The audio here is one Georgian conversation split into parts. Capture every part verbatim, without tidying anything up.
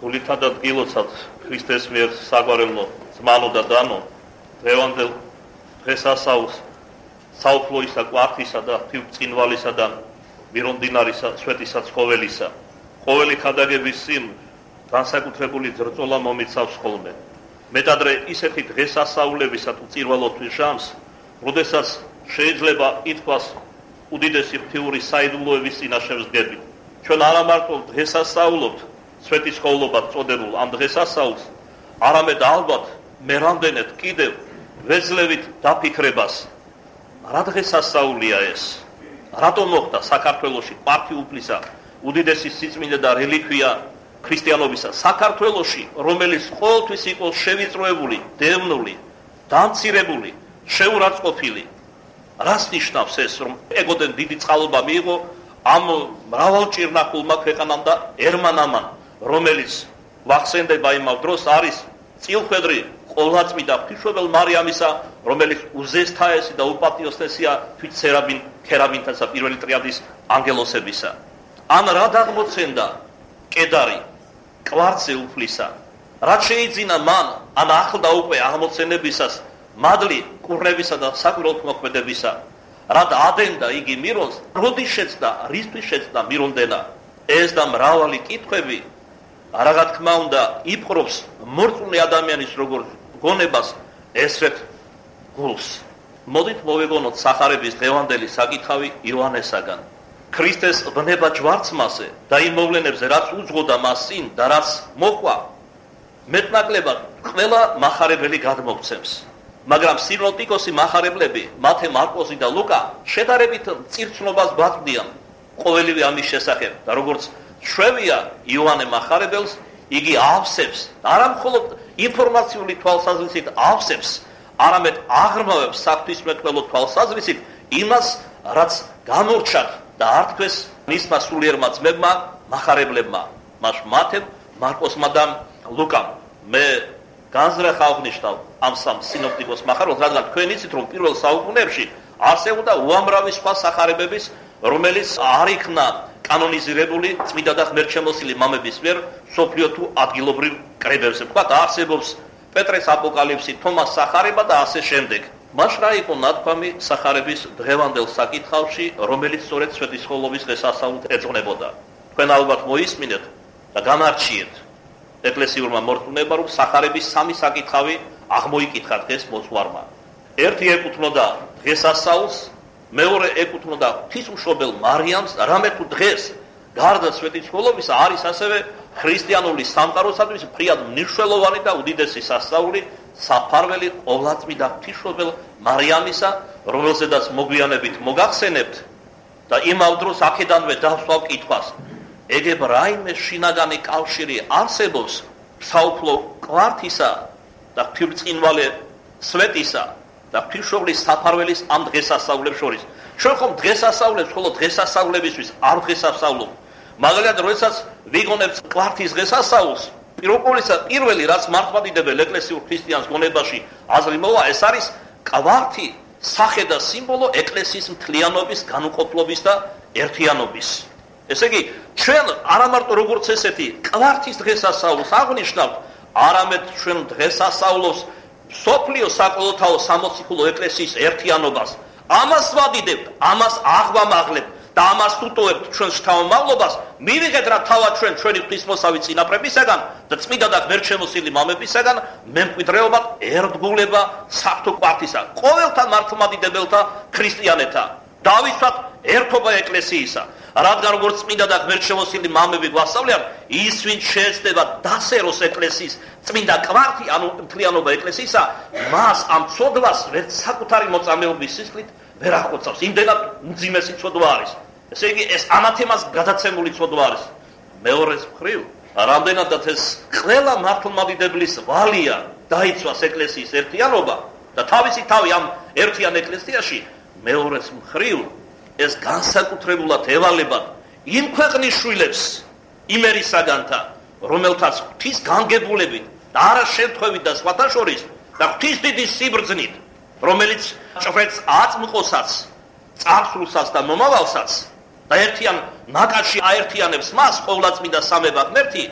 გულითა და დგილოცად ქრისტეს მიერ საგვარეულო ზმანო და დანო დღევანდელ დღესასწაულს საუფლოისა, კვართისა და თვითმწყინვალისა და მირონდინარისა, სვეტისა ცხოველისა ყოველი ქადაგების წინ განსაკუთრებული ძრწოლა მომიცავს ხოლმე. მეტადრე ისეთი დღესასწაულებისა თუ წირვალოთვის ჟამს, როდესაც შეიძლება ითქვას უდიდესი ღვთიური საიდუმლოების წინაშე ვსდგები. ჩვენ არა მარტო დღესასწაულობთ სვეტიცხოვლობად წოდებულ ამ დღესასწაულს, არამედ ალბათ მე რამდენად კიდევ ვეძლევით დაფიქრებას, რა დღესასწაულია ეს? რატომ მოხდა საქართველოში პარტიუფლისა უდიდესი სიწმინდე და რელიკვია ქრისტიანობისა საქართველოში, რომელიც ყოველთვის იყო შევიწროებული, დევნული, დამცირებული, შეურაცხყოფილი. რას ნიშნავს ეს, რომ ეგოდენ დიდი წყალობა მიიღო ამ მრავალჭირნახულმა ქვეყანამ და ერმანამან, რომელიც ვახსენდება იმავ დროს არის წილხვედრი ყოვლადწმიდა ღვთისმშობელ მარიამისა, რომელიც უზესთაესი და უპატიოსნესია თვით სერაბინ ქერაბინთასა პირველი ტრიადის ანგელოსებისა. ან რა დაღმოცენდა კედარი კვართზე უფლისა, რაც შეიძინა მან ამ ახლდა უკვე აღმოცენებისას მადლი კურნებისა და საკვირველთმოქმედებისა, რა ადენდა იგი მირონს, როდის შეცდა, რისთვის შეცდა მირონდენა. ეს და მრავალი კითხვები რა თქმა უნდა იპყრობს მორწმუნე ადამიანის როგორც გონებას ესრეთ გულს. მოდით მოვეგონოთ სახარების დღევანდელი საკითხავი იოანესაგან. ქრისტეს ბნება ჯვარცმაზე და იმ მოვლენებზე, რაც უძღოდა მას წინ და რაც მოყვა, მეტნაკლებად ყველა მახარებელი გადმოგცემს. მაგრამ სინოპტიკოსი მახარებლები, მათე, მარკოსი და ლუკა, შედარებით მწირცნობას გვაწვდიან ყოველივე ამის შესახებ და როგორც შვევია იოანე მახარებელს, იგი ავსებს, არა მხოლოდ ინფორმაციული თვალსაზრისით ავსებს, არამედ აღრმავებს საღვთისმეტყველო თვალსაზრისით იმას, რაც გამორჩათ და ართქვეს მისმა სულიერმა ძმებმა, მახარებლებმა, მას მათემ, მარკოსმა და ლუკამ. მე განზრახ აღნიშნავ ამ სამ სინოპტიკოს მახარებელს, რადგან თქვენ იცით, რომ პირველ საუკუნეებში არსებობდა უამრავი სხვა სახარებების, რომელიც არ იქნა კანონიზირებული წმინდა და ღმერთშემოსილი მამების მიერ სოფლიო თუ ადგილობრივ კრებებზე. თქვათ, არსებობს პეტრეს აპოკალიფსი, თომას სახარება და ასე შემდეგ. მას რა იყო ნათქვამი სახარების დღევანდელ საკითხავში, რომელიც სწორედ სვეტიცხოვლობის დღესასწაულს ეძღვნებოდა. თქვენ ალბათ მოისმინეთ და განარჩიეთ ეკლესიურმა მორწმუნეებმა, რომ სახარების სამი საკითხავი აღმოიკითხა დღეს მოწვარმა. ერთი ეკუთვნოდა დღესასწაულს, მეორე ეკუთვნოდა ღვთისმშობელ მარიამს, რამე თუ დღეს გარდა სვეტიცხოვლობისა არის ასევე ქრისტიანული სამყაროსათვის ფრიად მნიშვნელოვანი და უდიდესი სასწაული საფარველი ყოვლადწმიდა ღვთისმშობელ მარიამისა, რომელზედაც მოგვიანებით მოგახსენებთ და იმავ დროს აქედანვე დავსვავ კითხვას. ეგებ რაიმე შინაგანი კავშირი არსებობს საუფლო კვართისა და ღვთისმწყინვალე სვეტისა და ღვთისმშობლის საფარველის ამ დღესასწაულებს შორის. ჩვენ ხომ დღესასწაულებს მხოლოდ დღესასწაულებისთვის არ დღესასწაულობთ. მაგალითად, როდესაც ვიგონებთ კვართის დღესასწაულს, პირველისა პირველი რაც მართლმადიდებელ ეკლესიურ ქრისტიანს გონებაში აზრი მოვა, ეს არის კვართი, სახე და სიმბოლო ეკლესიის მთლიანობის, განუყოფლობის და ერთიანობის. ესე იგი, ჩვენ არა მარტო როგორც ესეთი კვართის დღესასწაულს აღნიშნავთ, არამედ ჩვენ დღესასწაულობს სოფლიო საკოლოთაო სამოციქულო ეკლესიის ერთიანობას. ამას ვადიდებთ, ამას აღვამაღლებთ და ამას უტოვებთ ჩვენ შთამომავლობას, მივიღეთ რა თავად ჩვენ ჩვენი ღვთისმოსავი წინაპრებისაგან და წმინდა და ღმერთშემოსილი მამებისაგან მემკვიდრეობად ერთგულება საღვთო კვართისა, ყოველთა მართლმადიდებელთა ქრისტიანეთა. დავიცვათ ერთობა ეკლესიისა, რადგან როგორც წმინდა და ღმერთშემოსილი მამები გვასწავლიან, ის ვინც შეეცდება დასეროს ეკლესიის წმინდა კვართი, ანუ მთლიანობა ეკლესიისა, მას ამ ცოდვას ვერც საკუთარი მოწამეობის სისხლით ვერ ახოცავს. იმდენად მძიმესი ცოდვა არის. ესე იგი, ეს ანათემას გადაცემული ცოდვა არის. მეორეს მხრივ, რამდენადაც ეს ყველა მართლმადიდებლის ვალია დაიცვას ეკლესიის ერთიანობა და თავისი თავი ამ ერთიან ეკლესიაში, მეორეს მხრივ ეს განსაკუთრებულად ევალებად იმ ქვეყნის შვილებს იმერისაგანთა, რომელთაც ღვთის განგებულებით და არა შემთხვევით და სხვათა შორის და ღვთის დიდი სიბრძნით, რომელიც ჭვრეთს აწმყოსაც, წარსულსაც და მომავალსაც და ერთიან ნაკადში აერთიანებს მას ყოვლადწმიდა სამება ღმერთი,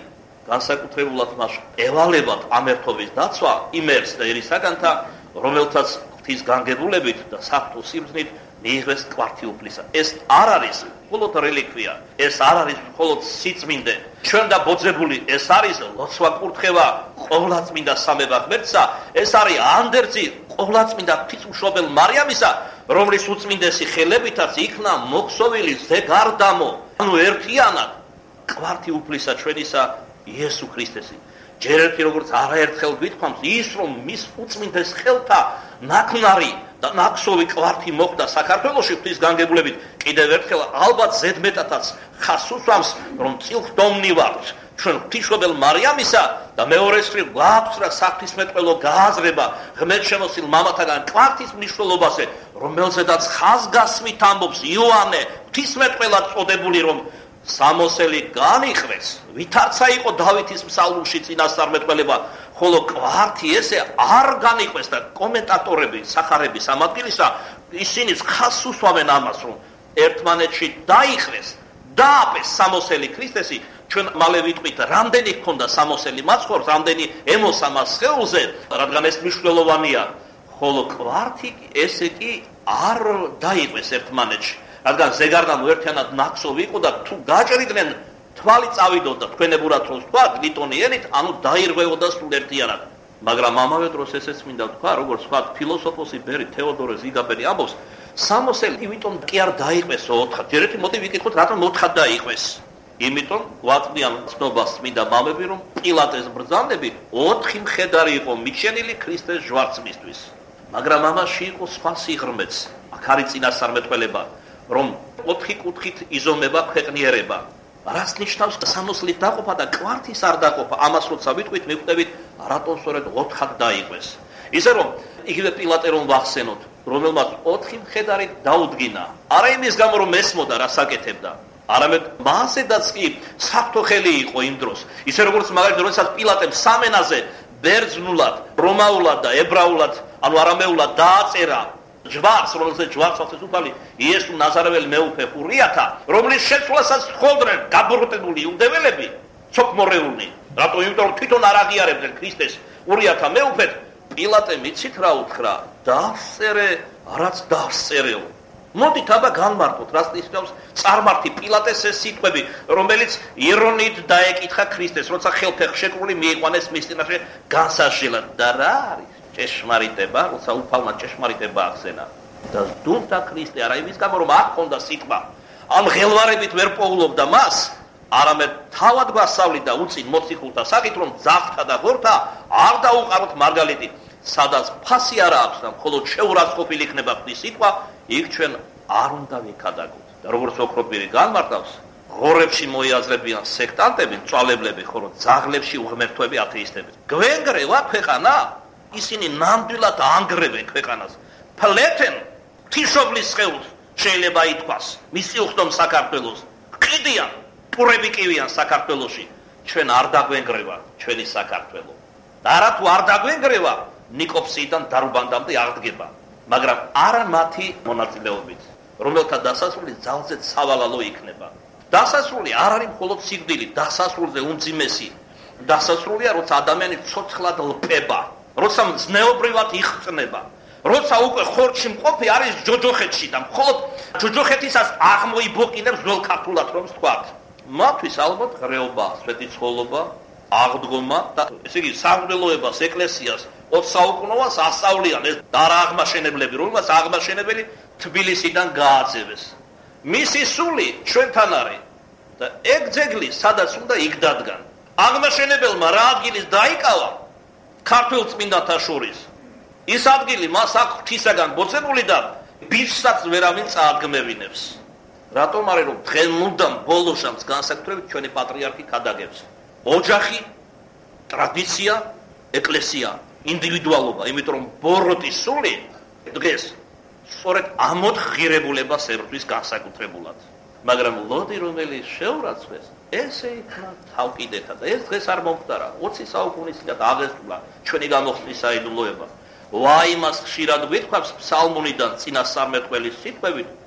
განსაკუთრებულად მას ევალებათ ამ ერთობის დაცვა იმ ერთს და ერისაგანთა, რომელთაც ღვთის განგებულებით და საფრთხო სიბრძნით მიიღეს კვართი უფლისა. ეს არ არის მხოლოდ რელიკვია, ეს არ არის მხოლოდ სიწმინდე. ჩვენ და ბოძებული ეს არის ლოცვა კურთხევა ყოვლადწმინდა სამება ღმერთსა, ეს არის ანდერძი ყოვლადწმინდა ღვთისმშობელ მარიამისა, რომლის უწმინდესი ხელებითაც იქნა მოქსოვილი ზეგარდამო, ანუ ერთიანად კვართი უფლისა ჩვენისა იესო ქრისტესი. ჯერ ერთი როგორც არაერთხელ გვითხოვთ ის რომ მის უწმინდეს ხელთა ნაკნარი და ნაკსოვი კვართი მოხდა საქართველოში ღვთის განგებულებით, კიდევ ერთხელ ალბათ ზედმეტადაც ხას უსვამს რომ წილხდომნი ვართ ჩვენ ღვთისმშობელ მარიამისა და მეორეს მხრივ გვაქვს რა საღვთისმეტყველო გააზრება ღმერთშემოსილ მამათაგან კვართის მნიშვნელობაზე, რომელზედაც ხაზგასმით ამბობს იოანე ღვთისმეტყველად წოდებული, რომ სამოსელი განიყვეს, ვითარცა იყო დავითის ფსალმში წინასწარმეტყველება, ხოლო კვართი ესე არ განიყვეს და კომენტატორები სახარების ამ ადგილისა ისინი ხას უსვამენ ამას, რომ ერთმანეთში დაიყვეს, დააპეს სამოსელი ქრისტესი. ჩვენ მალე ვიტყვით, რამდენი ჰქონდა სამოსელი მაცხოვრს, რამდენი ემოსა მას სხეულზე, რადგან ეს მნიშვნელოვანია, ხოლო კვართი ესე კი არ დაიყვეს ერთმანეთში. რადგან ზეგარდამო ერთიანად ნაკსოვი იყო და თუ გაჭრიდნენ თვალი წავიდოდა თქვენებურად რომ თქვა ლიტონიენით, ანუ დაირღვეოდა სულ ერთიანად. მაგრამ ამავე დროს ესეც მინდა ვთქვა, როგორც თქვა ფილოსოფოსი ბერი თეოდორე ზიგაბერი ამბობს, სამოსელი იმიტომ კი არ დაიყვეს ოთხად. ჯერ ერთი მოდი ვიკითხოთ, რატომ ოთხად დაიყვეს. იმიტომ გვაწვდიან ცნობას წმინდა მამები, რომ პილატეს ბრძანებით ოთხი მხედარი იყო მიჩენილი ქრისტეს ჟვარცმისთვის. მაგრამ ამაში იყო სხვა სიღრმეც. აქ არის წინასწარმეტყველება, რომ ოთხი კუთხით იზომება ქვეყნიერება. რას ნიშნავს სამოსლით დაყოფა და კვართის არ დაყოფა? ამას როცა ვიტყვით, მივხვდებით, რატომ სწორედ ოთხად დაიყვეს. ისე რომ იგივე პილატე რომ ვახსენოთ, რომელმაც ოთხი მხედარი დაუდგინა, არა იმის გამო რომ ესმოდა რას აკეთებდა, არამედ მასედაც კი საფრთხო ხელი იყო იმ დროს. ისე როგორც მაგალითად როდესაც პილატემ სამენაზე ბერძნულად, რომაულად და ებრაულად, ანუ არამეულად დააწერა ჯვარს, რომელზეც ჯვარს ახსენს უფალი იესო ნაზარელი მეუფე ხურიათა, რომლის შეცვლასაც ხოლდნენ გაბრუტებული იუდეველები, ცოქმორეული. რატო? იმიტომ რომ თვითონ არ აღიარებდნენ ქრისტეს ხურიათა მეუფეთ. პილატემ იცით რა უთხრა? დაასწერე, რაც დაასწერეო. მოდით აბა განმარტოთ, რას ნიშნავს წარმართი პილატეს ეს სიტყვები, რომელიც ირონით დაეკითხა ქრისტეს, როცა ხელფეხ შეკრული მიიყვანეს მის წინაშე განსასჯელად. და რა არის ჭეშმარიტება, როცა უფალმა ჭეშმარიტება ახსენა. და დუმთა ქრისტე არა იმის გამო რომ არ ჰქონდა სიტყვა, ამ ღელვარებით ვერ პოულობდა მას, არამედ თავად გვასწავლიდა უწინ მოციქულთა საკით, რომ ძაღლთა და ღორთა არ დაუყაროთ მარგალიტი, სადაც ფასი არა აქვს და მხოლოდ შეურაცხყოფილი იქნება ღვთის სიტყვა, იქ ჩვენ არ უნდა ვიქადაგოთ. და როგორც ოქროპირი განმარტავს, ღორებში მოიაზრებიან სექტანტები, მწვალებლები, ხოლო ძაღლებში უღმერთოები ათეისტები. გვენგრევა ქვეყანა, ისინი ნამდვილად ანგრევენ ქვეყანას. ფლეთენ ღვთისმშობლის სხეულს, შეიძლება ითქვას, მისი უხდომ საქართველოს. ყიდიან, პურები კივიან საქართველოში. ჩვენ არ დაგვენგრევა ჩვენი საქართველო. და რა თუ არ დაგვენგრევა, ნიკოფსიიდან დარუბანდამდე აღდგება. მაგრამ არა მათი მონაწილეობით, რომელთა დასასრული ძალზედ სავალალო იქნება. დასასრული არ არის მხოლოდ სიკვდილი, დასასრულზე უმძიმესი. დასასრულია, როცა ადამიანი ცოცხლად ლპება, როცა ზნეობრივად იხწნება, როცა უკვე ხორცში მყოფი არის ჯოჯოხეთში და მხოლოდ ჯოჯოხეთისას აღმოიბოყინებს ძველ ქართულად რომ ვთქვათ. მათთვის ალბათ ღრეობა, სვეტიცხოვლობა, აღდგომა და ესე იგი სამღვდელოებას, ეკლესიას, ოც საუკუნოვას ასწავლიან ეს დარაღმაშენებლები, რომელსაც აღმაშენებელი თბილისიდან გააძევეს. მისი სული ჩვენთან არის და ეგ ძეგლი სადაც უნდა იქ დადგან. აღმაშენებელმა რა ადგილის დაიკავა ქართულ წმინდათა შორის, ის ადგილი მას აქ ღვთისაგან ბოცებული და ბიჭსაც ვერავინ წაადგმევინებს. რატომ არის რომ დღეს მუდამ ბოლო შამს განსაკუთრებით ჩვენი პატრიარქი ქადაგებს? ოჯახი, ტრადიცია, ეკლესია, ინდივიდუალობა, იმიტომ რომ ბოროტის სული დღეს სწორედ ამოთ ღირებულებას ერთვის განსაკუთრებულად. მაგრამ ლოდი რომელიც შეურაცხეს, ესე იქნა თავკიდეთა და ეს დღეს არ მომხდარა. ოცი საუკუნის წინ აღესრულა ჩვენი გამოხსნის საიდუმლოება. ვაი მას ხშირად გვითხოვს ფსალმუნიდან წინასწარმეტყველის სიტყვებით,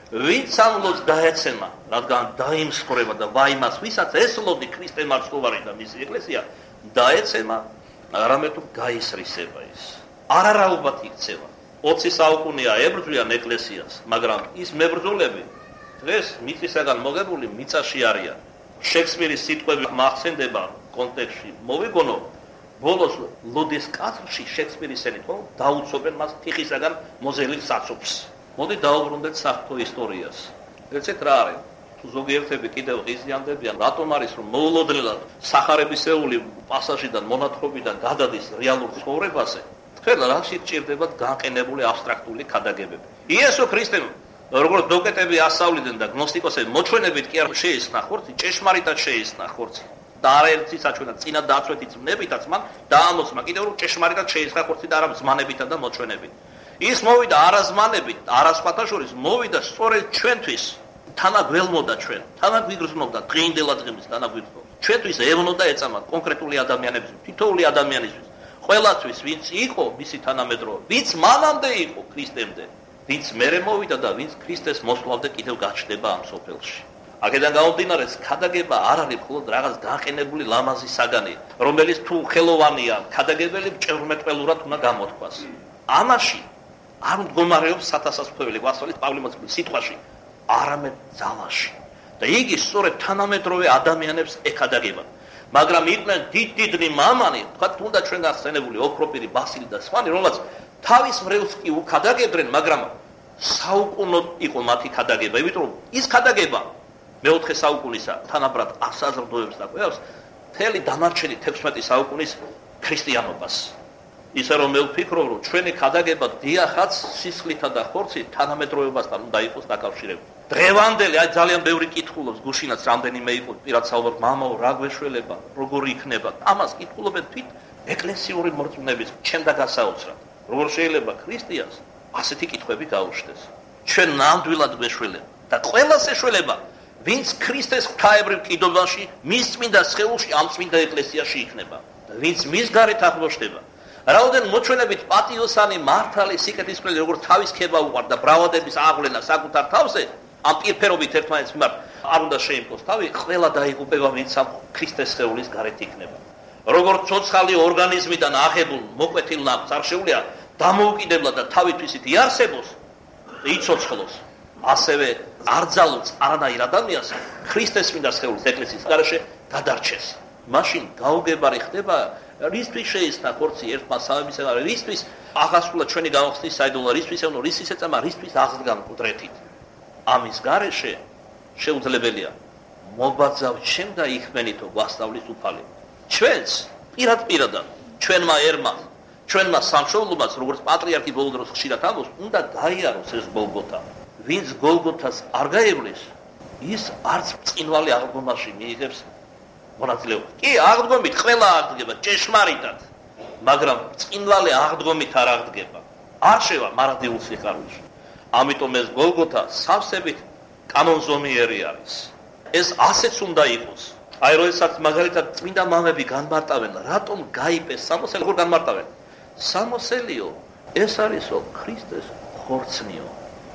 ვინც ამლოს დაეცემა, რადგან დაიმსხვრება და ვაიმას, ვისაც ესლოდი ქრისტე მართლოვარი და მისი ეკლესია, დაეცემა, არამედ თუ გაისრისება ის. არარაობად იქცევა. ოცი საუკუნეა ებრძვიან ეკლესიას, მაგრამ ის მებრძოლები დღეს მიწისაგან მოგებული მიწაში არიან. შექსპირის სიტყვები მახსენდება კონტექსტში. მოვიგონო, ბოლოს ლოდის კაცში შექსპირის ენით, ხო, დაუცობენ მას თიხისაგან მოზეილ საცობს. მოდი დაუბრუნდეთ საღვთო ისტორიას. ეცეთ რა არის? თუ ზოგიერთები კიდევ ღიზიანდებიან, რატომ არის რომ მოულოდნელად სახარებისეული პასაჟიდან, მონათხრობიდან გადადის რეალურ ცხოვრებაზე? თქვენ რაში გჭირდებათ განყენებული აბსტრაქტული ქადაგებები? იესო ქრისტემ როგორც დოკეტები ასწავლიდნენ და გნოსტიკოსები მოჩვენებით კი არ შეისხნა ხორცი, ჭეშმარიტად შეისხნა ხორცი. და არაერთი საჩვენად წინა დაწვეთით ზმნებითაც მან დაამოწმა კიდევ რომ ჭეშმარიტად შეისხნა ხორცი და არა ზმანებითა და მოჩვენებით. ის მოვიდა არაზმანებით, არასხათა შორის მოვიდა სწორედ ჩვენთვის. თანაგველმოდა ჩვენ, თანაგვიგრძნობდა დღეინდელა დღემდე თანაგვიგრძნობდა. ჩვენთვის ევნოდა ეწამა კონკრეტული ადამიანებისთვის, თითოეული ადამიანისთვის. ყველასთვის, ვინც იყო მისი თანამედროვე, ვინც მანამდე იყო ქრისტემდე, ვინც მერე მოვიდა და ვინც ქრისტეს მოსვლამდე კიდევ გაჩნდება ამ სოფელში. აქედან გამომდინარე, ქადაგება არ არის მხოლოდ რაღაც გაყენებული ლამაზი საგანი, რომელიც თუ ხელოვანია, ქადაგებელი მჭევრმეტყველურად უნდა გამოთქვას. ამაში არ მდგომარეობს სათასასწრებელი გვასწავლით პავლე მოციქულის სიტყვაში, არამედ ძალაში. და იგი სწორედ თანამედროვე ადამიანებს ეკადაგება. მაგრამ იყვნენ დიდ-დიდნი მამანი, თქვა თუნდაც ჩვენ გახსენებული ოქროპირი, ბასილი და სხვანი, რომელაც თავის მრევლს კი უკადაგებდნენ, მაგრამ საუკუნოდ იყო მათი ქადაგება, იმიტომ რომ ის ქადაგება მეოთხე საუკუნისა თანაბრად ასაზრდოებს და ყვევს მთელი დანარჩენი თექვსმეტი საუკუნის ქრისტიანობას. ისე რომ მე ვფიქრობ, რომ ჩვენი ქადაგება დიახაც სისხლითა და ხორცით თანამედროვეობასთან უნდა იყოს დაკავშირებული. დღევანდელი აი ძალიან ბევრი კითხულობს გუშინაც რამდენიმე იყო პირად საუბარ მამაო რა გვეშველება როგორ იქნება ამას კითხულობენ თვით ეკლესიური მორწმუნეების ჩემდა გასაოცრად როგორ შეიძლება ქრისტიანს ასეთი კითხვები გაუჩნდეს ჩვენ ნამდვილად გვეშველება და ყველას ეშველება ვინც ქრისტეს ღვთაებრივ კიდობაში მის წმინდა სხეულში ამ წმინდა ეკლესიაში იქნება და ვინც მის გარეთ აღმოჩნდება რაოდენ მოჩვენებით პატიოსანი მართალი სიკეთისმრელი როგორც თავის ქება უყარდა ბრავადების აღვლენა საკუთარ თავზე ამ პირფერობით ერთმანეთს მიმართ არ უნდა შეიმკოს თავი, ყველა დაიღუპება ვინც ამ ქრისტეს სხეულის გარეთ იქნება. როგორც ცოცხალი ორგანიზმიდან აღებულ მოკვეთილ ნაყოფს არ შეუძლია დამოუკიდებლად და თავისთვის იარსებოს, იცოცხლოს, ასევე არ ძალოს არანაირ ადამიანს ქრისტეს წმინდა სხეულის ეკლესიის გარეშე გადარჩეს. მაშინ გაუგებარი ხდება რისთვის შეისნა ხორცი ერთმა სამებისაგან, რისთვის აღასრულა ჩვენი გამოხსნის საიდუმლო, რისთვის ევნო, რისთვის ეწამა, რისთვის აღდგან ყუდრეთით. ამის გარეშე შეუძლებელია მობაძავ ჩემ და იქმენითო გვასწავლის უფალი. ჩვენც პირად პირადად, ჩვენმა ერმა, ჩვენმა სამშობლომაც, როგორც პატრიარქი ბოლო დროს ხშირად ამბობს, უნდა გაიაროს ეს გოლგოთა. ვინც გოლგოთას არ გაივლის, ის არც წინვალი აღდგომაში მიიღებს მონაწილეობას. კი, აღდგომით ყველა აღდგება ჭეშმარიტად, მაგრამ წინვალი აღდგომით არ აღდგება. არ შევა მარადიულ სიხარულში. ამიტომ ეს გოლგოთა სავსებით კანონზომიერი არის. ეს ასეც უნდა იყოს. აი როდესაც მაგალითად წმინდა მამები განმარტავენ, რატომ გაიპეს სამოსელი, როგორ განმარტავენ? სამოსელიო, ეს არისო ქრისტეს ხორცნიო.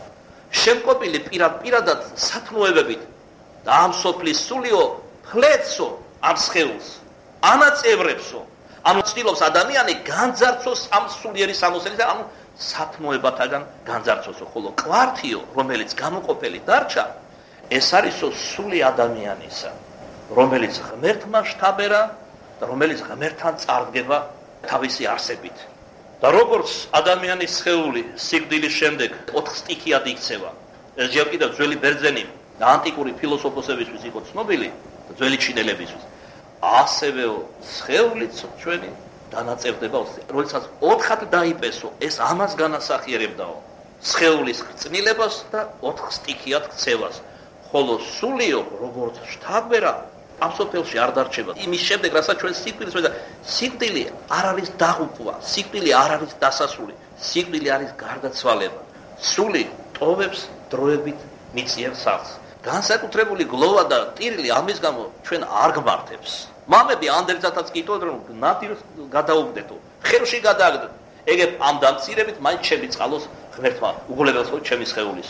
შემკობილი პირად პირადად სათნოებებით და ამ სოფლის სულიო ფლეცო ამ სხეულს, ანაწევრებსო. ანუ ცდილობს ადამიანი განძარცოს ამ სულიერი სამოსელისა, ანუ სათნოებათაგან განძარცოსო, ხოლო კვართიო, რომელიც გამოყოფილი დარჩა, ეს არისო სული ადამიანისა, რომელიც ღმერთმა შთაბერა და რომელიც ღმერთთან წარდგება თავისი არსებით. და როგორც ადამიანის სხეული სიკვდილის შემდეგ ოთხ სტიქიად იქცევა, ეს ჯერ კიდევ ძველი ბერძენი და ანტიკური ფილოსოფოსებისთვის იყო ცნობილი და ძველი ჩინელებისთვის, ასევე სხეულიც ჩვენი დანაწევდება, როდესაც ოთხად დაიპესო, ეს ამას განასახიერებდაო, სხეულის ხრწნილებას და ოთხ სტიქიად ქცევას, ხოლო სულიო, როგორც შთაბერა, ამ სოფელში არ დარჩება. იმის შემდეგ, რასაც ჩვენ სიკვდილს ვეძახ, სიკვდილი არ არის დაღუპვა, სიკვდილი არ არის დასასრული, სიკვდილი არის გარდაცვალება. სული ტოვებს დროებით მიწიერ სახლს. განსაკუთრებული გლოვა და ტირილი ამის გამო ჩვენ არ გმართებს. მამები ანდერძათაც კითხავდნენ, რომ ნადირს გადაუგდეთო, ხერში გადააგდეთ. ეგებ ამ დამცირებით მაინც შემიწყალოს ღმერთმა უგულებელსო ჩემი სხეულისო.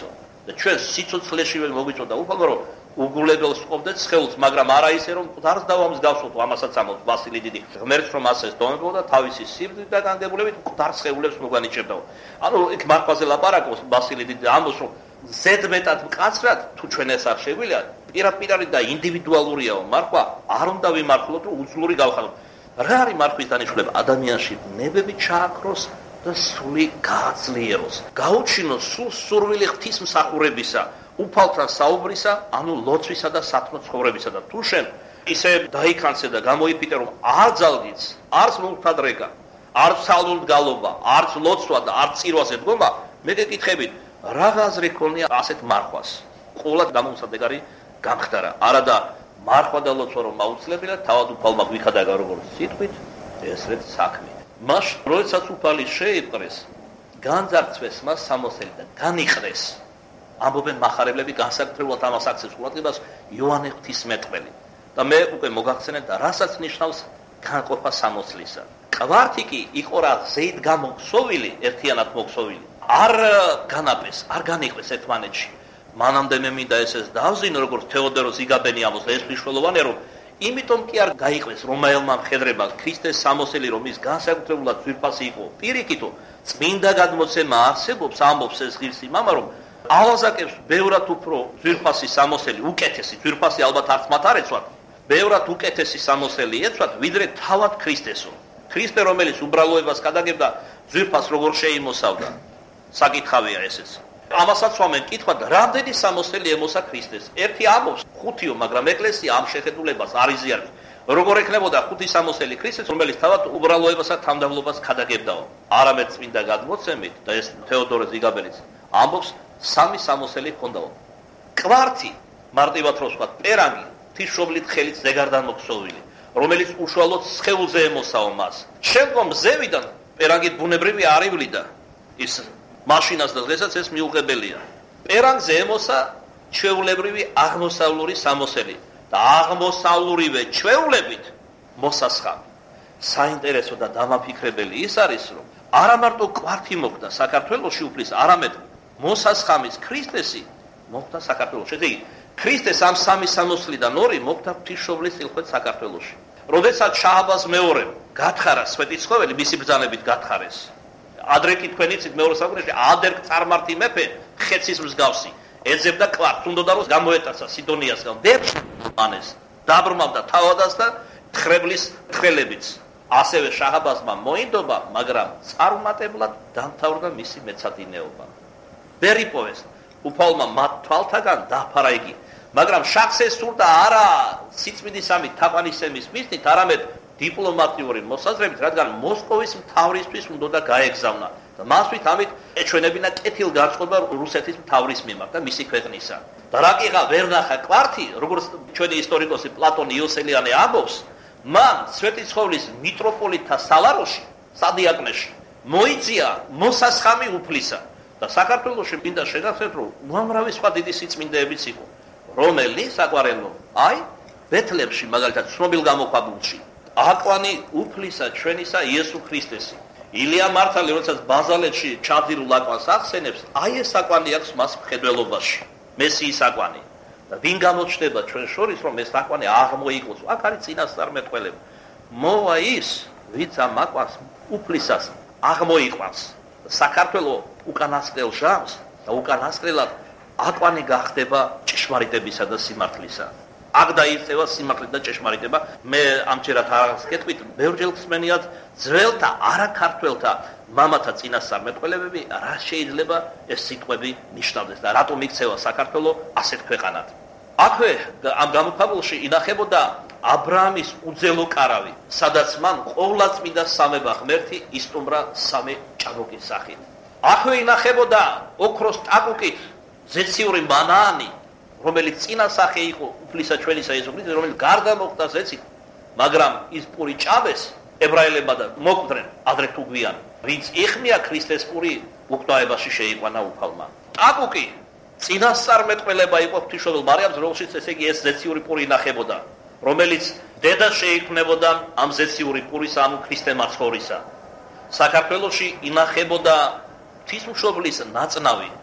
და ჩვენ სიცოცხლეშივე მოგვიწოდა უფალმა რომ უგულებელს ყოფდეთ სხეულს, მაგრამ არა ისე რომ მკვდარს დავამს გავსოთ, ამასაც ამბობს ვასილი დიდი. ღმერთს რომ ასე დონებოდა თავისი სიბრტყით და განგებულებით მკვდარ სხეულებს მოგვანიჭებდა. ანუ იქ მარხვაზე ლაპარაკობს ვასილი დიდი ამბობს რომ ზედმეტად მკაცრად თუ ჩვენ ეს არ შეგვიძლია, პირდაპირ და ინდივიდუალურიაო მარხვა, არ უნდა ვიმართლოთ რომ უძლური გავხადოთ. რა არის მარხვის დანიშნულება? ადამიანში ნებები ჩააქროს და სული გააძლიეროს. გაუჩინოს სულ სურვილი ღვთისმსახურებისა, უფალთან საუბრისა, ანუ ლოცვისა და სათნო ცხოვრებისა და თუ შენ ისე დაიქანცე და გამოიფიტე რომ არ ძალგიც, არც მოუთადრეკა, არც სალულდგალობა, არც ლოცვა და არც წირვაზე დგომა, მე გეკითხებით, რა გაზრი ქონია ასეთ მარხვას? ყოლად გამომსადეგარი გამხდარა. არადა მარხვა და ლოცვა რომ მაუცლებელია, თავად უფალმა გვიხადაგა როგორც სიტყვით, ესრეთ საქმით. მას როდესაც უფალი შეიპყრეს, განძარცვეს მას სამოსელი და განიყრეს. ამბობენ მახარებლები განსაკუთრებულად ამას აქცევს ყურადღებას იოანე ღვთისმეტყველი. და მე უკვე მოგახსენეთ და რასაც ნიშნავს განყოფა სამოსლისა. კვართი კი იყო რა ზეით გამოქსოვილი, ერთიანად მოქსოვილი. არ განაპეს, არ განიყრეს ერთმანეთში. მანამდე მე მინდა ესეც დავზინო როგორც თეოდოროს იგაბენი ამბობს ეს მნიშვნელოვანია რომ იმიტომ კი არ გაიყრეს რომაელმა მხედრებმა ქრისტეს სამოსელი რომ ის განსაკუთრებულად ძვირფასი იყო. პირიქითო წმინდა გადმოცემა არსებობს ამბობს ეს ღირსი მამა რომ ალაზაკებს ბევრად უფრო ძვირფასი სამოსელი, უკეთესი ძვირფასი ალბათ არც მათ არ ეცვათ, ბევრად უკეთესი სამოსელი ეცვათ, ვიდრე თავად ქრისტესო. ქრისტე რომელიც უბრალოებას გადაგებდა, ძვირფას როგორ შეიმოსავდა. საკითხავია ესეც. ამასაც ვამენ კითხვა და რამდენი სამოსელი ემოსა ქრისტეს. ერთი ამბობს ხუთიო, მაგრამ ეკლესია ამ შეხედულებას არ იზიარებს. როგორ ექნებოდა ხუთი სამოსელი ქრისტეს, რომელიც თავად უბრალოებასა თამდავლობას გადაგებდაო. არამედ წმინდა გადმოცემით და ეს თეოდორე ზიგაბელიც ამბობს სამი სამოსელი ჰქონდაო. კვართი, მარტივად რო ვთქვათ, პერანგი, ღვთისმშობლით ხელით ზეგარდან მოქსოვილი, რომელიც უშუალოდ სხეულზე ემოსაო მას. შემდგომ ზევიდან პერანგით ბუნებრივი არ ივლიდა ის მაშინაც და დღესაც ეს მიუღებელია. პერანგზე ემოსა ჩვეულებრივი აღმოსავლური სამოსელი და აღმოსავლურივე ჩვეულებით მოსასხამი. საინტერესო და დამაფიქრებელი ის არის, რომ არა მარტო კვართი მოხდა საქართველოში უფლის, არამედ მოსასხამის ქრისტესი მოხდა საქართველოში. ესე იგი, ქრისტეს ამ სამი სამოსლიდან ორი მოხდა ღვთისმშობლის წილხვედ საქართველოში. როდესაც შააბას მეორემ გათხარა სვეტიცხოველი, მისი ბრძანებით გათხარეს. ადრე კი თქვენ იცით მეორე საუკუნეში ადერკ წარმართი მეფე ხეცის მსგავსი ეძებდა კვართს, უნდოდა რომ გამოეტაცა სიდონიასგან. დეპანეს დაბრმავდა თავადას და ხრებლის თხელებიც. ასევე შააბასმა მოინდობა, მაგრამ წარმატებლად დამთავრდა მისი მეცადინეობა. ვერ იპოვეს უფალმა მათ თვალთაგან დაფარა იგი, მაგრამ შახს ესურდა არა სიწმინდის ამით თაყვანისცემის მიზნით, არამედ დიპლომატიური მოსაზრებით, რადგან მოსკოვის მთავრისთვის უნდა გაეგზავნა და მასვით ამით ეჩვენებინა კეთილგანწყობა რუსეთის მთავრის მიმართ და მისი ქვეყნისა. და რა კი ვერ ნახა კვართი, როგორც ჩვენი ისტორიკოსი პლატონი იოსელიანი ამბობს, მან სვეტიცხოვლის მიტროპოლიტთა სალაროში, სადიაკვნეში, მოიწია მოსასხამი უფლისა. და საქართველოში მინდა შეგახსენოთ, რომ უამრავი სხვა დიდი სიწმინდეებიც იყო, რომელი საყვარელო, აი, ბეთლემში მაგალითად ცნობილ გამოქვაბულში, აკვანი უფლისა ჩვენისა იესო ქრისტესი. ილია მართალი როდესაც ბაზალეთში ჩაძირულ აკვანს ახსენებს, აი ეს აკვანი აქვს მას მხედველობაში, მესიის აკვანი. და ვინ გამოჩნდება ჩვენ შორის, რომ ეს აკვანი აღმოიყოს? აქ არის წინასწარმეტყველება. მოვა ის, ვინც ამ აკვანს უფლისას აღმოიყვანს. საქართველო უკანასკნელ ჟამს და უკანასკნელად აკვანი გახდება ჭეშმარიტებისა და სიმართლისა. აქ დაიწევა სიმართლე და ჭეშმარიტება. მე ამჯერად არას კეთვით, ბევრჯერ ხსმენიათ ძველთა არაქართველთა მამათა წინასწარმეტყველებები, რა შეიძლება ეს სიტყვები ნიშნავდეს და რატომ იქცევა საქართველო ასეთ ქვეყანად. აქვე ამ გამოქვაბულში ინახებოდა აბრაამის უძელო კარავი, სადაც მან ყოვლადწმინდა სამება ღმერთი ისტუმრა სამი ჭაბუკის სახით. აქვე ინახებოდა ოქროს ტაკუკით ზეციური მანაანი, რომელიც წინა სახე იყო უფლისა ჩვენისა იესო ქრისტეს, რომელიც გარდა მოხდა ზეცით, მაგრამ ის პური ჭაბეს ებრაელებმა და მოკვდნენ ადრე თუ გვიან. ვინც იხმია ქრისტეს პური უკვდავებაში შეიყვანა უფალმა. ტაკუკი წინასწარმეტყველება იყო ღვთისმშობელ მარიამს, რომელშიც ესე იგი ეს ზეციური პური ინახებოდა, რომელიც დედა შეიქმნებოდა ამ ზეციური პურის, ანუ ქრისტე მაცხოვრისა. საქართველოში ინახებოდა ღვთისმშობლის ნაწნავი,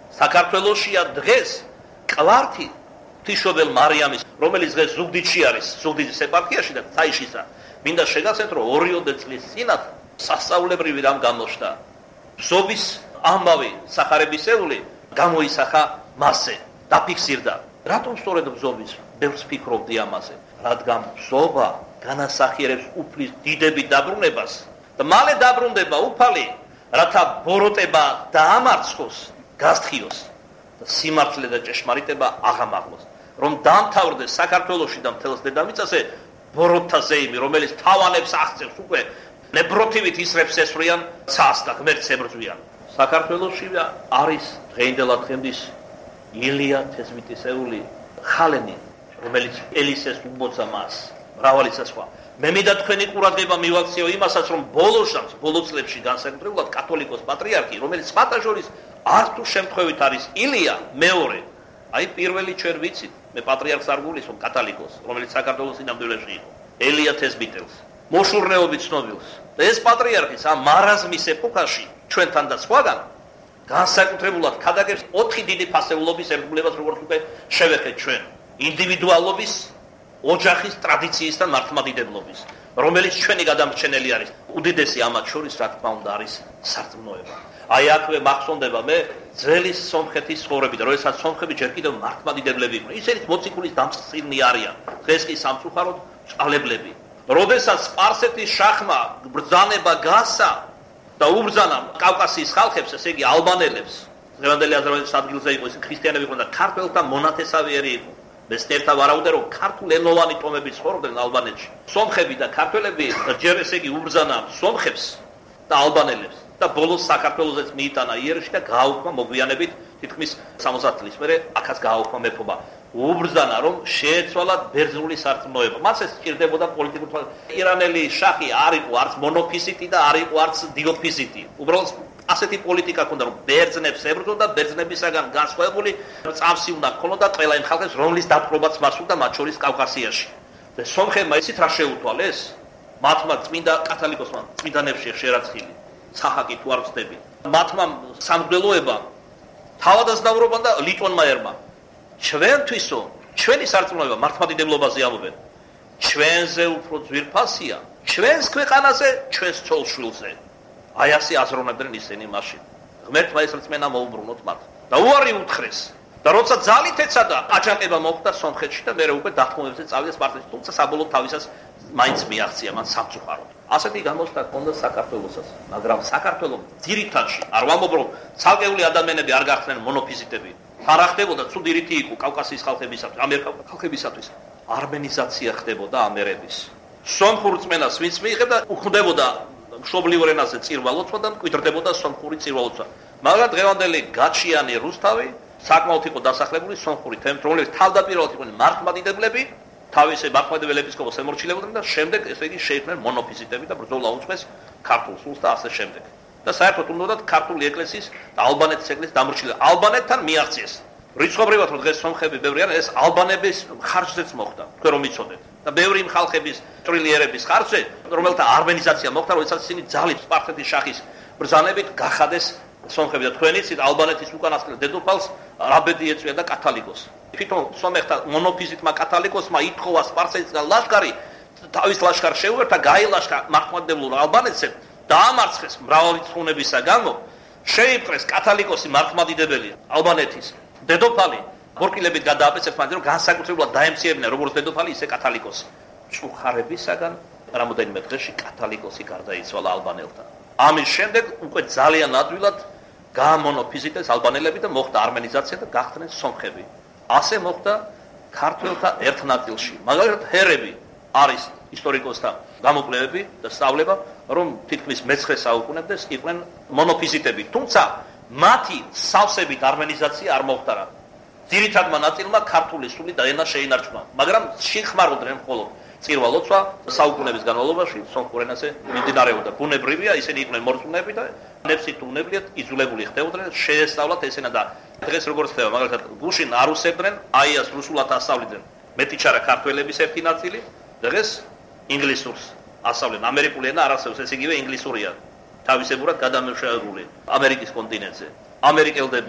საქართველოშია დღეს კვართი ღვთისმშობელ მარიამის, რომელიც დღეს ზუგდიდში არის, ზუგდიდის ეპარქიაში და თაიშისა. მინდა შეგახსენოთ, რომ ორიოდე წლის წინათ სასწაულებრივი რამ გამოჩნდა. ბზობის ამბავი სახარებისეული გამოისახა მასზე, დაფიქსირდა. რატომ სწორედ ბზობის? ბევრს ფიქრობდი ამაზე, რადგან ბზობა განასახიერებს უფლის დიდების დაბრუნებას და მალე დაბრუნდება უფალი, რათა ბოროტება დაამარცხოს, გასთხიოს და სიმართლე და ჭეშმარიტება აღამაღლოს, რომ დამთავრდეს საქართველოში და მთელს დედამიწაზე ბოროტთა ზეიმი, რომელიც თავანებს აღწევს უკვე ნებროთივით ისრებს ესვრიან ცას და ღმერთს ებრძვიან. საქართველოში არის დღეინდელად დღემდის ილია თესბიტისეული ხალენი, რომელიც ელისეს უბოცა მას, მრავალისა სხვა. მე მინდა თქვენი ყურადღება მივაქციო იმასაც, რომ ბოლო შანს, ბოლო წლებში განსაკუთრებულად კათოლიკოს პატრიარქი, რომელიც სხვათა შორის არც თუ შემთხვევით არის ილია მეორე, აი პირველი ჩვენ ვიცით, მე პატრიარქს არ გულისხმობ კათოლიკოს, რომელიც საქართველოს სინამდვილეში იყო, ელია თესბიტელს, მოშურნეობით ცნობილს. და ეს პატრიარქის ამ მარაზმის ეპოქაში ჩვენთან და სხვაგან განსაკუთრებულად ქადაგებს ოთხი დიდი ფასეულობის ერთგულებას, როგორც უკვე შევეხეთ ჩვენ, ინდივიდუალობის, ოჯახის ტრადიციის და მართლმადიდებლობის, რომელიც ჩვენი გადამრჩენელი არის. უდიდესი ამათ შორის, რა თქმა უნდა, არის სარწმუნოება. აი აქვე მახსოვდება მე ძველი სომხეთის ცხოვრებიდან, როდესაც სომხები ჯერ კიდევ მართლმადიდებლები იყვნენ. ისინი მოციქულის დამსწირნი არიან, დღეს კი სამწუხაროდ სწავლებლები. როდესაც სპარსეთის შახმა ბრძანება გასა და უბრძანა კავკასიის ხალხებს, ესე იგი ალბანელებს, დღევანდელი აზერბაიჯანის ადგილზე იყო, ისინი ქრისტიანები იყვნენ და ქართველთა მონათესავიერი იყო. მესტერთა ვარაუდე, რომ ქართულენოვანი ტომები ცხოვრობდნენ ალბანეთში. სომხები და ქართველები ჯერ ესე იგი უბრძანა სომხებს და ალბანელებს და ბოლოს საქართველოსაც მიიტანა იერში და გააუქმა მოგვიანებით თითქმის სამოცდაათ წლის მერე აქაც გააუქმა მეფობა. უბრძანა, რომ შეეცვალათ ბერძნული სარწმუნოება. მას ეს სჭირდებოდა პოლიტიკურ თვალსაზრისით. ირანელი შახი არ იყო არც მონოფიზიტი და არ იყო არც დიოფიზიტი. უბრალოდ ასეთი პოლიტიკა ჰქონდა, რომ ბერძნებს ებრძოდა, ბერძნებისაგან განსხვავებული წამსი უნდა ჰქონოდა ყველა იმ ხალხებს, რომლის დაპყრობაც მასულდა მათ შორის კავკასიაში. და სომხებმა ისიც რა შეუთვალეს, მათმა წმინდა კათოლიკოსმა წმინდანებში შერაცხილი, ცახაკი თუ არ ვცდები. მათმა სამღვდელოება თავადაზნაურობა და ლიტონმა ერმა. ჩვენთვისო, ჩვენი სარწმუნოება მართლმადიდებლობაზე ამობენ. ჩვენზე უფრო ძვირფასია, ჩვენს ქვეყანაზე, ჩვენს ცოლ-შვილზე. აი ასე აზროვნებდნენ ისინი მაშინ. ღმერთმა ეს რწმენა მოუბრუნოთ მათ. და უარი უთხრეს. და როცა ძალით ეცადა, აჯანყება მოხდა სომხეთში და მერე უკვე დახმოვებზე წავიდა სპარსეთში, თუმცა საბოლოოდ თავისას მაინც მიაღწია მან სამწუხაროდ. ასეთი გამოსვლა ჰქონდა საქართველოსაც, მაგრამ საქართველოს ძირითადში არ ვამბობ, რომ ცალკეული ადამიანები არ გახდნენ მონოფიზიტები. არა ხდებოდა ცუდი რითი იყო კავკასიის ხალხებისათვის, ამერიკული ხალხებისათვის. არმენიზაცია ხდებოდა ამერების. სომხურ რწმენას ვინც მიიღებდა, უხდებოდა მშობლიურ ენაზე წირვალოცვა და მკვიდრდებოდა სომხური წირვალოცვა. მაგრამ დღევანდელი გაჩიანი რუსთავი საკმაოდ იყო დასახლებული სომხური თემით, რომელიც თავდაპირველად იყვნენ მართლმადიდებლები, თავისი მართლმადიდებელი ეპისკოპოსი ემორჩილებოდნენ და შემდეგ ესე იგი შეიქმნენ მონოფიზიტები და ბრძოლა უწყვეს ქართულ სულს და ასე შემდეგ. და საერთოდ უნდათ ქართული ეკლესიის და ალბანეთის ეკლესიის დამორჩილება. ალბანეთთან მიაღწიეს. რიცხობრივად რომ დღეს სომხები ბევრი არიან, ეს ალბანების ხარჯზეც მოხდა, თქვენ რომ იცოდეთ. და ბევრი ხალხების ტრილიერების ხარჯზე, რომელთა არმენიზაცია მოხდა, როდესაც ისინი ძალით სპარსეთის შახის ბრძანებით გახადეს სომხები და თქვენ იცით ალბანეთის უკანასკნელ დედოფალს რაბედი ეწვია და კათოლიკოსს. თვითონ სომეხთა მონოფიზიტმა კათოლიკოსმა ითხოვა სპარსეთისგან ლაშქარი, თავის ლაშქარს შეუერთდა, გაილაშქრა მართლმადიდებლურ ალბანეთზე, დაამარცხეს მრავალი ცხუნებისა გამო, შეიპყრეს კათოლიკოსი მართლმადიდებელი ალბანეთის დედოფალი, ბორკილებით გადააპეს ერთმანეთს, რომ განსაკუთრებულად დაემციებინა როგორც დედოფალი, ისე კათოლიკოსი. მწუხარებისაგან რამოდენიმე დღეში კათოლიკოსი გარდაიცვალა ალბანელთან. ამის შემდეგ უკვე ძალიან ადვილად გაამონოფიზიტეს ალბანელები და მოხდა არმენიზაცია და გახდნენ სომხები. ასე მოხდა ქართველთა ერთ ნაწილში. მაგალითად ჰერები არის ისტორიკოსთა გამოკვლევები და სწავლება, რომ თითქმის მეცხრე საუკუნემდე იყვნენ მონოფიზიტები, თუმცა მათი სავსებით არმენიზაცია არ მოხდა. ძირითადმა ნაწილმა ქართული სული და ენა შეინარჩუნა, მაგრამ შეხმარობდნენ მხოლოდ წირვალოცვა საუკუნეების განმავლობაში სომხურ ენაზე მიმდინარეობდა. ბუნებრივია, ისინი იყვნენ მორწმუნეები და ნებსით უნებლიეთ იძულებული ხდებოდნენ შეესწავლათ ეს ენა და დღეს როგორც ხდება, მაგალითად გუშინ არ უსებდნენ, აიას რუსულად ასწავლიდნენ მეტი ჩარა ქართველების ერთი ნაწილი, დღეს ინგლისურს ასწავლენ. ამერიკული ენა არ არსებობს, ეს იგივე ინგლისურია. თავისებურად გადამემშვიდრებული ამერიკის კონტინენტზე. ამერიკელდებიან.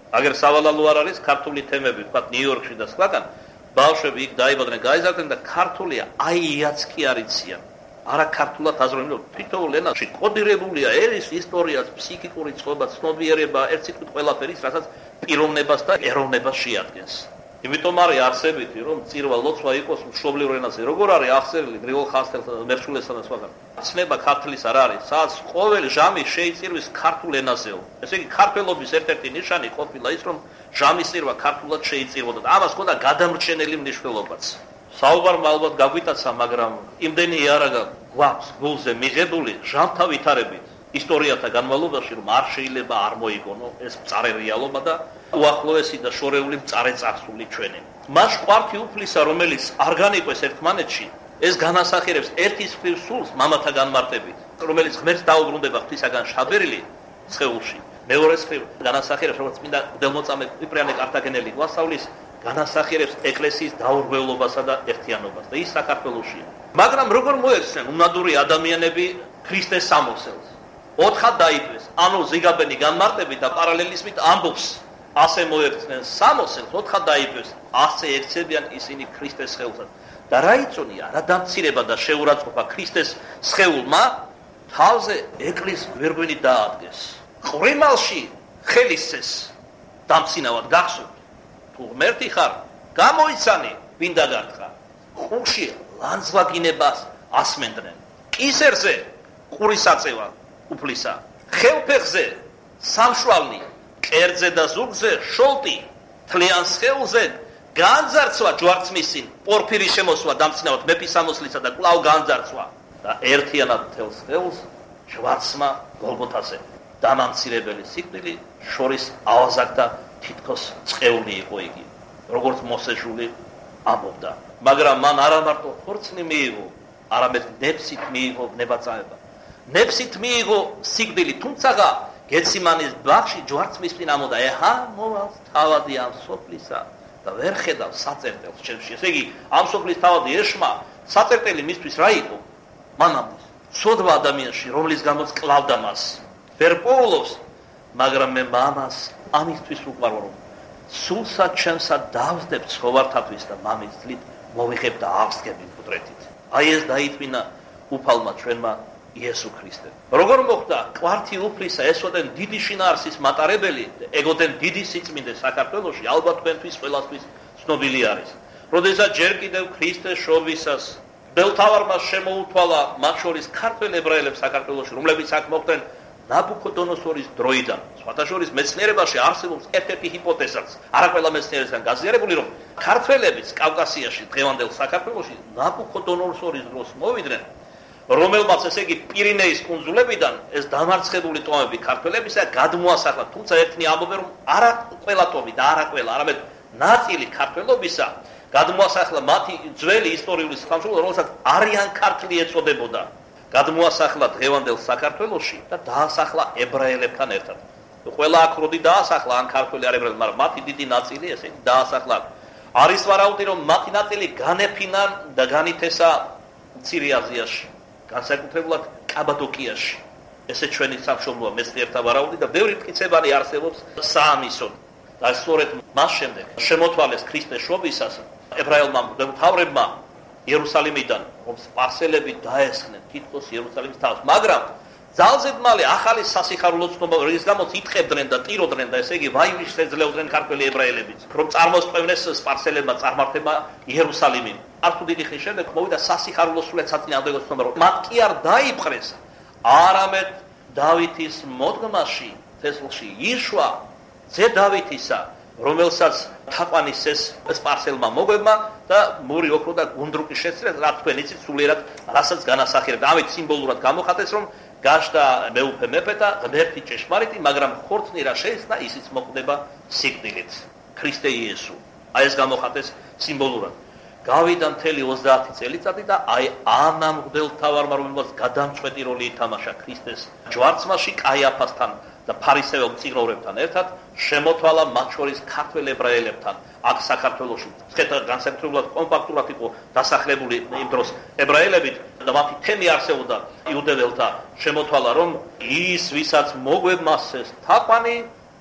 აგერ სავალალო არ არის ქართული თემები, თქვა ნიუ-იორკში და სხვაგან, ბავშვები იქ დაიბადნენ, გაიზარდნენ და ქართულია აიაც კი არ იციან. არა ქართულად აზროვნებენ, თითოეულ ენაში კოდირებულია ერის ისტორიაც, ფსიქიკური წყობა, ცნობიერება, ერთ სიტყვით ყველაფერი, რასაც პიროვნებას და ეროვნებას შეადგენს. იმიტომ არის არსებითი, რომ წირვა ლოცვა იყოს მშობლიურ ენაზე. როგორ არის ახსენილი გრიგოლ ხანძთელსა და მერჩულესა და სხვაგან. ცნება ქართლის არ არის, სადაც ყოველი ჟამი შეიწირვის ქართულ ენაზეო. ესე იგი ქართველობის ერთ-ერთი ნიშანი ყოფილა ის, რომ ჟამის წირვა ქართულად შეიწირვოდა და ამას ჰქონდა გადამრჩენელი მნიშვნელობაც. საუბარმა ალბათ გაგვიტაცა, მაგრამ იმდენი იარაღა გვაქვს გულზე მიღებული ჟამთა ვითარებით ისტორიათა განმავლობაში, რომ არ შეიძლება არ მოიგონო ეს მწარე რეალობა და უახლოესი და შორეული მწარე წარსული ჩვენი. მას ყვართი უფლისა, რომელიც არ განიყვეს ერთმანეთში, ეს განასახიერებს ერთის მხრივ სულს მამათა განმარტებით, რომელიც ღმერთს დაუბრუნდება ღვთისაგან შთაბერილი სხეულში. მეორეს მხრივ განასახიერებს, როგორც წმინდა მღვდელმოწამე კიპრიანე კართაგენელი გვასწავლის, განასახიერებს ეკლესიის დაურღვევლობასა და ერთიანობას და ის საქართველოშია. მაგრამ როგორ მოექცნენ უნადური ადამიანები ქრისტეს სამოსელს? ოთხად დაითვეს, ანუ ზიგაბენი განმარტებით და პარალელიზმით ამბობს, ასე მოექცნენ სამოსელს, ოთხად დაითვეს, ასე ექცებიან ისინი ქრისტეს სხეულსაც. და რა იწონია, რა დამცირება და შეურაცხყოფა ქრისტეს სხეულმა, თავზე ეკლის გვერგვინი დაადგეს. ყრიმალში ხელისცეს დამცინავად გახსოვთ. თუ ღმერთი ხარ, გამოიცანი, ვინდა გარტყა. ხუში ლანძვაგინებას ასმენდნენ. კისერზე ყურის აწევა უფლისა. ხელფეხზე სამშვალნი, კერძზე და ზურგზე შოლტი, თლიან სხეულზე განძარცვა ჯვარცმისინ, პორფირის შემოსვა დამცინავად მეფის სამოსლისა და კვლავ განძარცვა და ერთიანად თელ სხეულს ჯვარცმა გოლგოთაზე. დამამცირებელი სიკვდილი შორის ავაზაკდა თითქოს წყეული იყო იგი, როგორც მოსეშული ამბობდა. მაგრამ მან არა მარტო ხორცნი მიიღო, არამედ ნეფსით მიიღო ნებაწავება. ნეფსით მიიღო სიკვდილი, თუმცა გეციმანის ბაღში ჯვარცმისფრინ ამოდა, ეჰა მოვალს თავადი ამ სოფლისა და ვერ ხედავს საწერტელს ჩემში. ესე იგი, ამ სოფლის თავადი ეშმა, საწერტელი მისთვის რა იყო? მანამდე ცოდვა ადამიანში, რომლის გამოც კლავდა მას. ვერ პოულობს, მაგრამ მე მამას ამისთვის უყვარვარ, რომ სულსა ჩემსა დავსდებ ცხოვართათვის და მამის ძლით მოვიღებ და ავსგები მკვდრეთით. აი ეს დაითმინა უფალმა ჩვენმა იესო ქრისტემ. როგორ მოხდა ყვართი უფლისა ესოდენ დიდი შინაარსის მატარებელი, ეგოდენ დიდი სიწმინდე საქართველოში, ალბათ თქვენთვის ყველასთვის ცნობილი არის. როდესაც ჯერ კიდევ ქრისტეს შობისას ბელთავარმა შემოუთვალა მათ შორის ქართველ ებრაელებს საქართველოში, რომლებიც აქ მოხვდნენ ნაბუქოდონოსორის დროიდან. სხვათა შორის მეცნიერებაში არსებობს ერთ-ერთი ჰიპოთეზაც, არა ყველა მეცნიერებისგან გაზიარებული, რომ ქართველებიც კავკასიაში, დღევანდელ საქართველოში ნაბუქოდონოსორის დროს მოვიდნენ, რომელმაც ესე იგი პირინეის კუნძულებიდან ეს დამარცხებული ტომები ქართველებისა გადმოასახლა, თუმცა ერთნი ამბობენ, რომ არა ყველა ტომი და არა ყველა, არამედ ნაწილი ქართველობისა გადმოასახლა მათი ძველი ისტორიული სახელმწიფო, რომელსაც არიან ქართლი ეწოდებოდა. გადმოასახლა დღევანდელ საქართველოში და დაასახლა ებრაელებთან ერთად. ყველა აქ როდი დაასახლა ან ქართველი არ ებრაელი, მაგრამ მათი დიდი ნაწილი ესე დაასახლა. არის ვარაუდი, რომ მათი ნაწილი განეფინან და განითესა მცირე აზიაში, განსაკუთრებულად კაბადოკიაში. ესე ჩვენი სამშობლოა მეცნიერთა ვარაუდი და ბევრი მტკიცებანი არსებობს საამისოდ. და სწორედ მას შემდეგ შემოთვალეს ქრისტეს შობისას ებრაელმა მთავრებმა იერუსალიმიდან, რომ სპარსელები დაესხნენ თითქოს იერუსალიმის თავს, მაგრამ ძალზედ მალე ახალი სასიხარულო ცნობა, რის გამოც იტყებდნენ და ტიროდნენ და ესე იგი ვაიმის შეძლევდნენ ქართველი ებრაელებიც, რომ წარმოსწვევნეს სპარსელებმა წარმართება იერუსალიმი. არ თუ დიდი ხნის შემდეგ მოვიდა სასიხარულო სულეთ საწინააღმდეგო ცნობა, რომ მათ კი არ დაიპყრეს, არამედ დავითის მოდგმაში, თესლში იშვა ძე დავითისა, რომელსაც თაყვანის ეს სპარსელმა მოგებმა და მური ოქრო და გუნდრუკი შეცრეს, რა თქვენ იცით სულიერად, რასაც განასახიერებთ. ამით სიმბოლურად გამოხატეს, რომ გაშდა მეუფე მეფე და ღმერთი ჭეშმარიტი, მაგრამ ხორცნი რა შეეცნა, ისიც მოკვდება სიკვდილით. ქრისტე იესო. აი ეს გამოხატეს სიმბოლურად. გავიდა მთელი ოცდაათი წელიწადი და აი ამ მღვდელმთავარმა, რომელსაც გადამწყვეტი როლი ითამაშა ქრისტეს ჯვარცმაში, კაიაფასთან და ფარისეველ წიგნორებთან ერთად შემოთვალა მათ შორის ქართველ ებრაელებთან აქ საქართველოში. ხეთა განსაკუთრებულად კომპაქტურად იყო დასახლებული იმ დროს ებრაელებით და მათი თემი არსებობდა იუდეველთა. შემოთვალა, რომ ის, ვისაც მოგვებმასეს თაყვანი,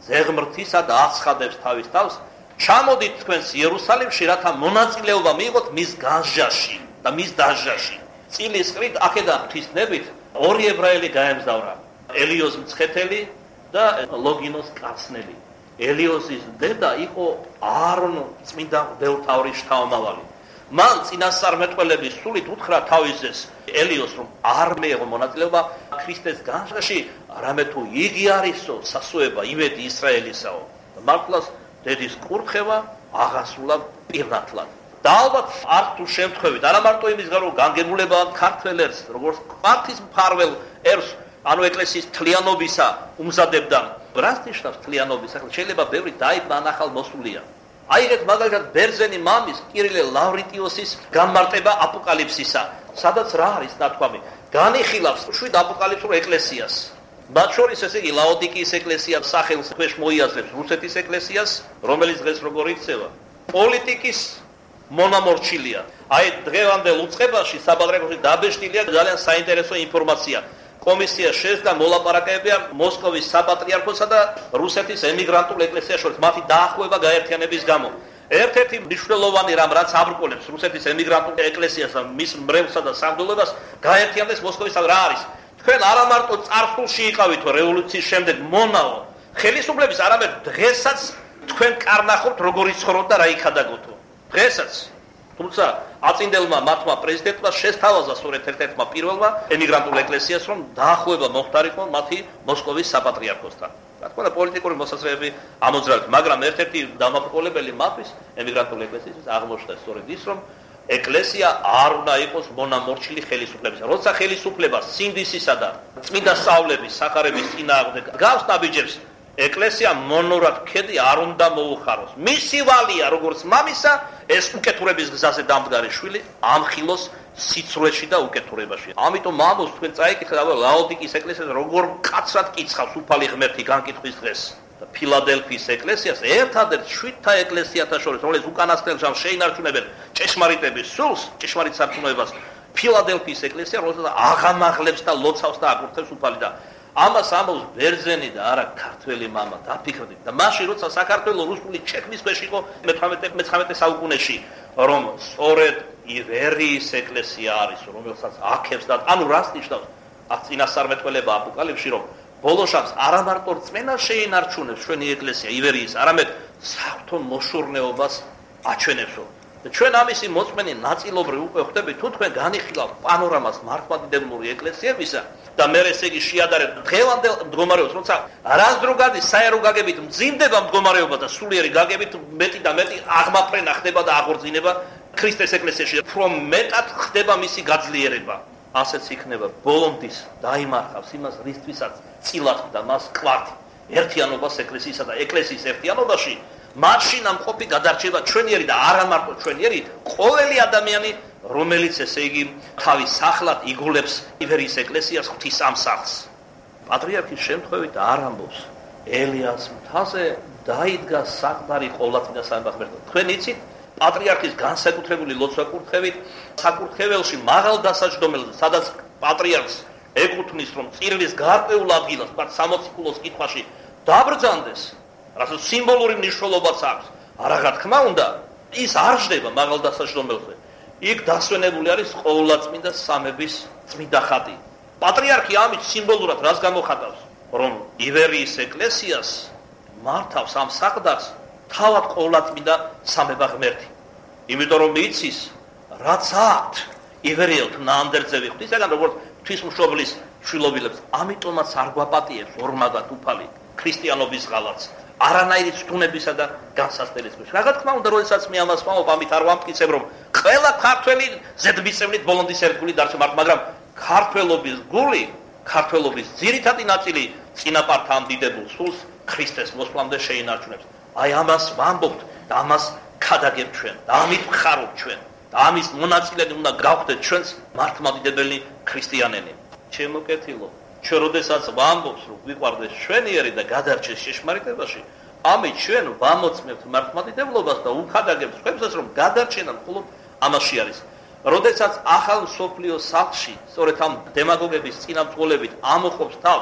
ზეღმრთისა და აცხადებს თავის თავს, ჩამოდით თქვენს იერუსალიმში, რათა მონაწილეობა მიიღოთ მის განსჯაში და მის დასჯაში. წილის ყრით აქედან ღვთისნებით ორი ებრაელი გაემგზავრა, ელიოზ მცხეთელი და ლოგინოს კაცნელი. ელიოზის დედა იყო აარონ წმინდა მღვდელმთავრის შთამომავალი. მან წინასწარმეტყველების სულით უთხრა თავის ძეს ელიოს, რომ არ მიეღო მონაწილეობა ქრისტეს განსჯაში, არამედ თუ იგი არისო სასუება იმედი ისრაელისაო. მართლაც დედის კურთხევა აღასრულა პირნათლად. და ალბათ არ თუ შემთხვევით, არა მარტო იმის გარდა განგებულება ქართველ ერს, როგორც ღვთის მფარველ ერს, ანუ ეკლესიის თლიანობისა უმზადებდა. რას ნიშნავს თლიანობის? ახლა შეიძლება ბევრი დაიბნა ან ახალ მოსულია. აიღეთ მაგალითად ბერძენი მამის კირილე ლავრიტიოსის განმარტება აპოკალიფსისა, სადაც რა არის ნათქვამი? განიხილავს შვიდ აპოკალიფსურ ეკლესიას. მათ შორის ესე იგი ლაოდიკიის ეკლესია სახელს ქვეშ მოიაზრებს რუსეთის ეკლესიას, რომელიც დღეს როგორ იქცევა? პოლიტიკის მონამორჩილია. აი დღევანდელ უწყებაში საბადრეკოში დაბეჭდილია ძალიან საინტერესო ინფორმაცია. კომისია შეესწა მოლაპარაკებებია მოსკოვის საპატრიარქოსა და რუსეთის ემიგრანტულ ეკლესიას შორის მათი დაახლოება გაერთიანების გამო. ერთ-ერთი მნიშვნელოვანი რამ რაც აბრკოლებს რუსეთის ემიგრანტულ ეკლესიას და მის მრევლსა და სამღვდელოებას გაერთიანდეს მოსკოვის რა არის? თქვენ არა მარტო წარსულში იყავითო რევოლუციის შემდეგ მონაო ხელისუფლების, არამედ დღესაც თქვენ კარნახობთ როგორ იცხოვროთ და რა იქადაგოთო. დღესაც თუმცა აწინდელმა მათმა პრეზიდენტმა შესთავაზა სწორედ ერთ-ერთმა პირველმა ემიგრანტულ ეკლესიას, რომ დაახლოება მოხდარიყო მათი მოსკოვის საპატრიარქოსთან. რა თქმა უნდა პოლიტიკური მოსაზრებები ამოძრავეთ, მაგრამ ერთ-ერთი დამაბრკოლებელი მათთვის ემიგრანტულ ეკლესიას აღმოჩნდა სწორედ ის, რომ ეკლესია არ უნდა იყოს მონამორჩილი ხელისუფლების. როცა ხელისუფლება სინდისისა და წმინდა სწავლების სახარების წინააღმდეგ გავს ნაბიჯებს, ეკლესია მონურად ქედი არ უნდა მოუხაროს. მისი ვალია როგორც მამისა, ეს უკეთურების გზაზე დამდგარი შვილი ამხილოს სიცრუეში და უკეთურებაში. ამიტომ მამოს თქვენ წაიკითხეთ ლაოდიკის ეკლესიას როგორ კაცრად კიცხავს უფალი ღმერთი განკითხვის დღეს. და ფილადელფიის ეკლესიას ერთადერთ შვიდთა ეკლესიათა შორის, რომელიც უკანასკნელ ჟამს შეინარჩუნებენ ჭეშმარიტების სულს, ჭეშმარიტ სარწმუნოებას, ფილადელფიის ეკლესია რომელსაც აღამაღლებს და ლოცავს და აკურთხებს უფალი და ამას ამბობს ბერძენი და არა ქართველი მამა. დაფიქრდით და მაშინ როცა საქართველოს რუსული ჩექმის ქვეშ იყო მეთვრამეტე საუკუნეში, რომ სწორედ ივერიის ეკლესია არის, რომელსაც აქებს და ანუ რას ნიშნავს? აქ წინასწარმეტყველება აპოკალიფსში, რომ ბოლოშაბს არა მარტო რწმენა შეინარჩუნებს ჩვენი ეკლესია ივერიის, არამედ საღვთო მოშურნეობას აჩვენებსო. და ჩვენ ამისი მოწმენი ნაწილობრივ უკვე ხვდებით, თუ თქვენ განიხილავთ პანორამას მართლმადიდებლური ეკლესიებისა და მე ესე იგი შეადარებთ დღევანდელ მდგომარეობას, როცა რასდრო გადის საერო გაგებით მძიმდება მდგომარეობა და სულიერი გაგებით მეტი და მეტი აღმაფრენა ხდება და აღორძინება ქრისტეს ეკლესიაში, რომ მეტად ხდება მისი გაძლიერება. ასეც იქნება ბოლომდის დაიმარხავს იმას, რისთვისაც წილად და მას კვართი ერთიანობას ეკლესიისა და ეკლესიის ერთიანობაში. მაშინ ამ ყოფი გადარჩება ჩვენიერი და არა მარტო ჩვენიერი, ყოველი ადამიანი, რომელიც ესე იგი თავის სახლად იგულებს ივერიის ეკლესიას ღვთის ამსახლს. პატრიარქის შემთხვევით არ ამბობს ელიას მთაზე დაიდგა საკდარი ყოვლადწმინდა სამება ღმერთო. თქვენ იცით პატრიარქის განსაკუთრებული ლოცვა კურთხევით საკურთხეველში მაღალ დასაჯდომელზე, სადაც პატრიარქს ეკუთვნის, რომ წირვის გარკვეულ ადგილას, თქვათ სამოციქულოს კითხვაში დაბრძანდეს, რასაც სიმბოლური მნიშვნელობაც აქვს. არა თქმა უნდა, ის არ ჟდება მაღალ დასაჯდომელზე. იქ დასვენებული არის ყოვლადწმინდა სამების წმინდა ხატი. პატრიარქი ამით სიმბოლურად რას გამოხატავს? რომ ივერიის ეკლესიას მართავს ამ საყდარს თავად ყოვლადწმინდა სამება ღმერთი. იმიტომ რომ იცის, რაც აქვთ ივერიელთ ნამდვილზე ღვთისაგან, როგორც ღვთისმშობლის შვილობილებს, ამიტომაც არ გვაპატიებს ორმაგად უფალი ქრისტიანობის ღალატს. არანაირი სტუნებისა და განსასწრების ქვეშ. რა თქმა უნდა, როდესაც მე ამას ვამბობ, ამით არ ვამტკიცებ, რომ ყველა ქართველი ზედმიწევნით ბოლონდის ერთგული დარჩა, მაგრამ ქართველობის გული, ქართველობის ძირითადი ნაწილი წინაპართ ამ დიდებულ სულს ქრისტეს მოსვლამდე შეინარჩუნებს. აი ამას ვამბობთ და ამას ქადაგებთ ჩვენ და ამით ვხარობთ ჩვენ და ამის მონაწილენი უნდა გავხდეთ ჩვენს მართლმადიდებელი ქრისტიანები. ჩემო კეთილო, ჩვენ როდესაც ვამბობთ, რომ გვიყვარდეს ჩვენიერი და გადარჩეს ჭეშმარიტებაში, ამით ჩვენ ვამოწმებთ მართლმადიდებლობას და უხადაგებთ სხვებსაც, რომ გადარჩენა მხოლოდ ამაში არის. როდესაც ახალ მსოფლიო სახლში სწორედ ამ დემაგოგების წინამძღოლებით ამოხობს თავს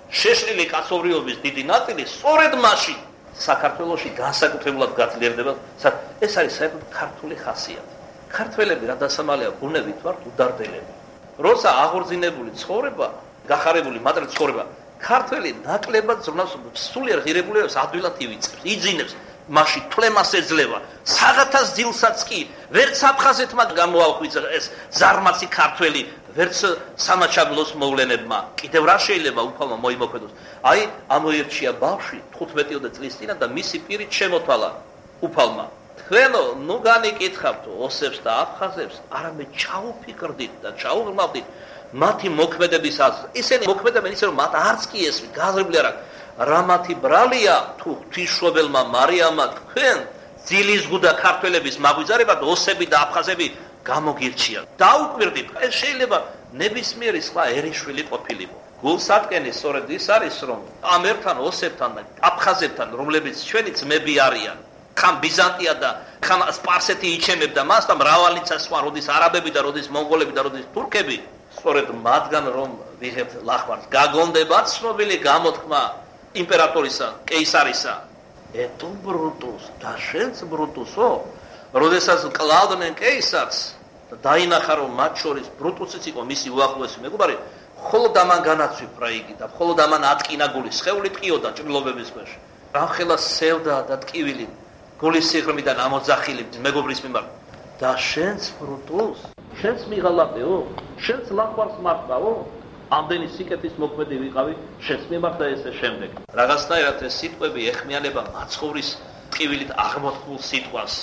შეშლილი კაცობრიობის დიდი ნაწილი სწორედ მაშინ საქართველოში განსაკუთრებულად გაძლიერდება. ეს არის საერთოდ ქართული ხასიათი. ქართველები რა დასამალია ბუნებით ვართ უდარდელები. როცა აღორძინებული ცხოვრება, გახარებული მატრის ცხოვრება, ქართველი ნაკლებად ზრუნავს სულიერ ღირებულებებს ადვილად ივიწყებს, იძინებს, მაშინ თვლემას ეძლევა. საღათას ძილსაც კი ვერც აფხაზეთმა გამოაღვიძა ეს ზარმაცი ქართველი, ვერც სამაჩაბლოს მოვლენებმა. კიდევ რა შეიძლება უფალმა მოიმოქმედოს? აი, ამოერჩია ბავშვი თხუთმეტი წლის წინა და მისი პირით შემოთვალა უფალმა. თქვენო, ნუ განიკითხავთ ოსებს და აფხაზებს, არამედ ჩაუფიქრდით და ჩაუღრმავდით მათი მოქმედების აზრს. ისინი მოქმედებენ ისე რომ მათ არც კი ესმის, გაზრდილი არ აქვს. რა მათი ბრალია თუ ღვთისმშობელმა მარიამმა თქვენ ძილის გუდა ქართველების მაგვიძარებად ოსები და აფხაზები გამოგირჩია. დაუკვირდით, ეს შეიძლება ნებისმიერი სხვაერიშვილი ყოფილიყო. გულსატკენი სწორედ ის არის, რომ ამ ერთან ოსებთან და აფხაზებთან, რომლებიც ჩვენი ძმები არიან, ხან ბიზანტია და ხან სპარსეთი იჩემებდა მას და მრავალიცა სხვა, როდის არაბები და როდის მონღოლები და როდის თურქები, სწორედ მათგან რომ ვიღებთ ლახვარს. გაგონდება ცნობილი გამოთქმა იმპერატორისა, კეისარისა, ეტო ბრუტუს და შენც ბრუტუსო, როდესაც კლავდნენ კეისარს და დაინახა რომ მათ შორის ბრუტუსიც იყო მისი უახლოესი მეგობარი, მხოლოდ ამან განაცვიფრა იგი და მხოლოდ ამან ატკინა გული, სხეული ტყიოდა ჭრილობების ქვეშ. რამხელა სევდა და ტკივილი გულის სიღრმიდან ამოძახილი მეგობრის მიმართ. და შენც ბრუტუს, შენც მიღალატეო, შენც ლახვარს მართაო, ამდენი სიკეთის მოქმედი ვიყავი, შენც მიმართა ესე შემდეგ. რაღაცნაირად ეს სიტყვები ეხმიანება მაცხოვრის ტყივილით აღმოთქმულ სიტყვას.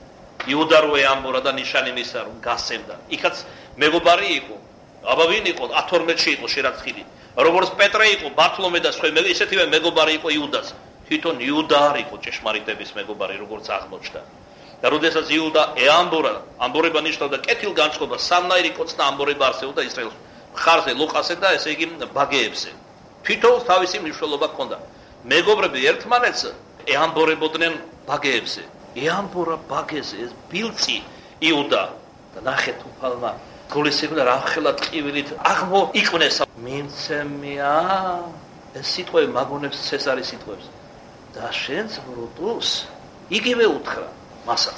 იუდა რო ეამბორა და ნიშანი მისა რომ გასცემდა. იქაც მეგობარი იყო. აბა ვინ იყო? ათორმეტში იყო შერაცხილი. როგორც პეტრე იყო, ბართლომე და სხვა, ისეთივე მეგობარი იყო იუდას. თვითონ იუდა არ იყო ჭეშმარიტების მეგობარი, როგორც აღმოჩნდა. და როდესაც იუდა ეამბორა, ამბორება ნიშნავდა კეთილგანწყობას, სამნაირი კოცნა ამბორება არსებობდა ისრაელს. ხარზე, ლუყასზე და ესე იგი ბაგეებზე. თვითონ თავისი მნიშვნელობა ჰქონდა. მეგობრები ერთმანეთს ეამბორებოდნენ ბაგეებზე. ეამბორა ბაგეზე ეს ბილწი იუდა და ნახეთ უფალმა გულისებრ რამხელა ტყივილით აღმოიყვნეს. მიმცემია ეს სიტყვები მაგონებს ცესარის სიტყვებს. და შენც ბრუტუს იგივე უთხრა მასაც.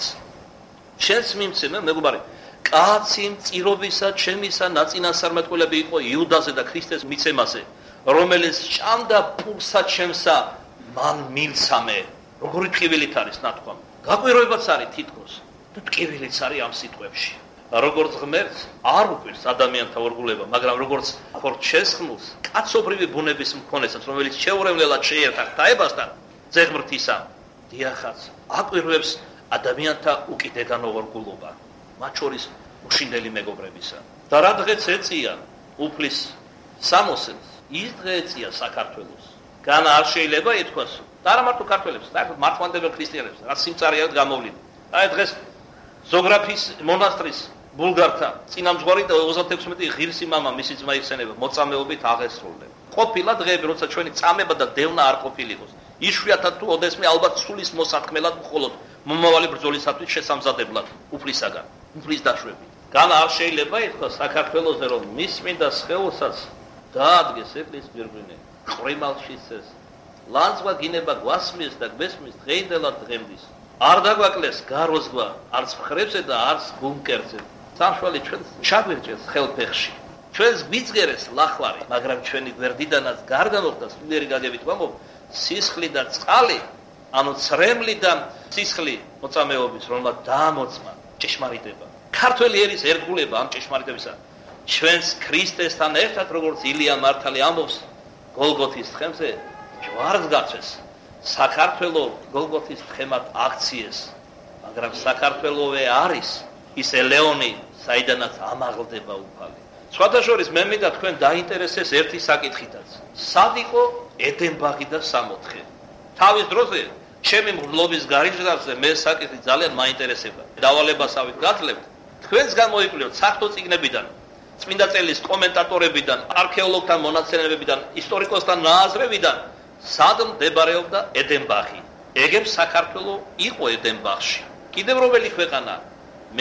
შენც მიმცემე მეგობარი, კაცი მწირობისა ჩემისა ნაწინასარმეტყველები იყო იუდაზე და ქრისტეს მიცემაზე, რომელიც ჭამდა პულსა ჩემსა, მან მილცამე. როგორი ტკივილით არის ნათქვამი. გაკვირვებაც არის თითქოს და ტკივილიც არის ამ სიტყვებში. როგორც ღმერთს არ უყვირს ადამიანთა ორგულება, მაგრამ როგორც ხორჩესხმულს, კაცობრივი ბუნების მქონესაც, რომელიც შეურევლელად შეერთა ღვთაებასთან, ძეღმრთისა, დიახაც აკვირვებს ადამიანთა უკიდეგანო ორგულობა, მათ შორის უშინდელი მეგობრებისა. და რა დღეც ეწია უფლის სამოსელს, ის დღე ეწია საქართველოს. გან არ შეიძლება ითქვას, და არა მარტო ქართველებს, საერთოდ მართლმადიდებელ ქრისტიანებს, რაც სიმწარეად გამოვლინდა. აი დღეს ზოგრაფის მონასტრის ბულგართა წინამძღვარი და ოცდაექვსმეტი ღირსი მამა მისი ძმა იხსენება მოწამეობით აღესრულნენ. ყოფილა დღეები, როცა ჩვენი წამება და დევნა არ ყოფილიყოს. იშვიათად თუ ოდესმე ალბათ სულის მოსახმელად მხოლოდ მომავალი ბრძოლისათვის შესამზადებლად უფლისაგან, უფლის დაშვებით. გან არ შეიძლება ითქვას საქართველოზე, რომ მის წმინდა სხეულსაც დაადგეს ეკლესიის გვირგვინი, ყრიმალში წეს. ლანძღვა გინება გვასმის და გვესმის დღეინდელად დღემდის. არ დაგვაკლეს გაროზღვა, არც მხრებზე და არც ბუნკერზე. სამშვალი ჩვენ ჩაგვირჭეს ხელფეხში. ჩვენს გვიძღერეს ლახვარი, მაგრამ ჩვენი გვერდიდანაც გარდა მოხდა სულიერი გაგებით ვამბობ, სისხლი და წყალი, ანუ ცრემლი და სისხლი მოწამეობის, რომელმაც დაამოწმა ჭეშმარიტება. ქართველი ერის ერთგულება ამ ჭეშმარიტებისა ჩვენს ქრისტესთან ერთად, როგორც ილია მართალი ამბობს, გოლგოთის თხემზე ჯვარს გაწვეს. საქართველო გოლგოთის თხემად აქციეს, მაგრამ საქართველოვე არის ის ელეონი, საიდანაც ამაღლდება უფალი. სხვათა შორის მე მინდა თქვენ დაინტერესდეს ერთი საკითხითაც. სად იყო ედენბაღი და სამოთხე? თავის დროზე ჩემი მგლობის გარიჟდარზე მე საკითხი ძალიან მაინტერესება. დავალებასავით გაძლევთ, თქვენს გამოიკვლიოთ საღვთო წიგნებიდან, წმინდა წელის კომენტატორებიდან, არქეოლოგთან მონაცემებიდან, ისტორიკოსთან ნააზრევიდან, სად მდებარეობდა ედენბაღი. ეგებ საქართველო იყო ედენბაღში. კიდევ რომელი ქვეყანა?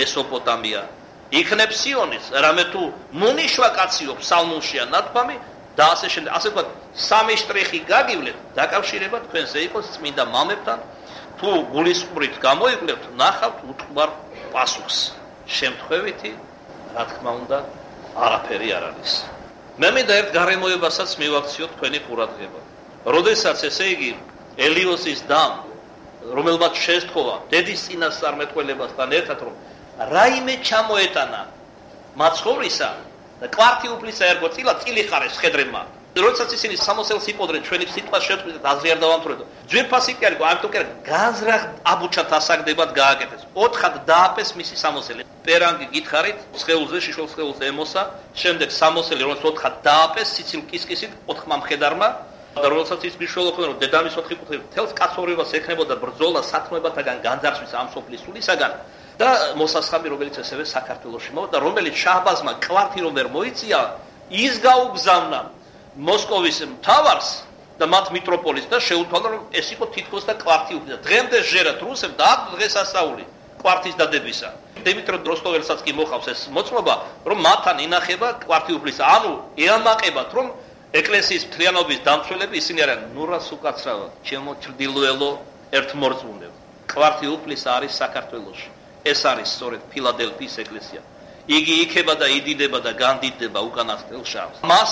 მესოპოტამია. იქნებ სიონის, რამე თუ მონიშვა კაციო ფსალმუნშია ნათქვამი, და ასე შემდეგ. ასე ვთქვათ, სამი შტრიხი გაგივლეთ, დაკავშირება თქვენზე იყოს წმინდა მამებთან. თუ გულისყურით გამოიკლებთ, ნახავთ უთქმარ პასუხს. შემთხვევითი, რა თქმა უნდა, არაფერი არ არის. მე მინდა ერთ გარემოებასაც მივაქციოთ თქვენი ყურადღება. როდესაც ესე იგი ელიოსის დამ, რომელმაც შესთხოვა დედის წინასწარმეტყველებასთან ერთად, რომ რაიმე ჩამოეტანა მაცხოვრისა და კვართი უფლისა ერგო წილა წილი ხარეს ხედრებმა. როდესაც ისინი სამოსელს იპოდნენ ჩვენი სიტყვა შევწყვიტეთ აზრი არ დავამთავრებო. ძვირფასი კი არის, ამიტომ კი განზრახ აბუჩათ ასაგდებად გააკეთეს. ოთხად დააპეს მისი სამოსელი. პერანგი გითხარით, სხეულზე შიშულ სხეულზე ემოსა, შემდეგ სამოსელი რომელსაც ოთხად დააპეს სიცილ კისკისით ოთხმა მხედარმა და როდესაც ის მნიშვნელოვანია რომ დედამის ოთხი კუთხე თელს კაცოვრებას ექნებოდა ბრძოლა სათმობათაგან განძარცვის ამ სოფლის სულისაგან და მოსასხამი რომელიც ესევე საქართველოში მოვა და რომელიც შაჰბაზმა კვართი რომ ვერ მოიწია ის გაუგზავნა მოსკოვის მთავარს და მათ მიტროპოლიტს და შეუთვალა რომ ეს იყო თითქოს და კვართი უფლისა. დღემდე ჟერათ რუსებს და აქ დღესასწაული კვართის დადებისა. დიმიტრო დროსტოველსაც კი მოხავს ეს მოწმობა რომ მათთან ინახება კვართი უფლისა. ანუ ეამაყებათ რომ ეკლესიის მთლიანობის დამცველები ისინი არიან ნურას უკაცრავად, ჩემო ჩრდილოელო ერთმორწმუნე. კვართი უფლისა არის საქართველოში. ეს არის სწორედ ფილადელფიის ეკლესია. იგი იქება და იდიდება და განდიდება უკანასკნელ შავს. მას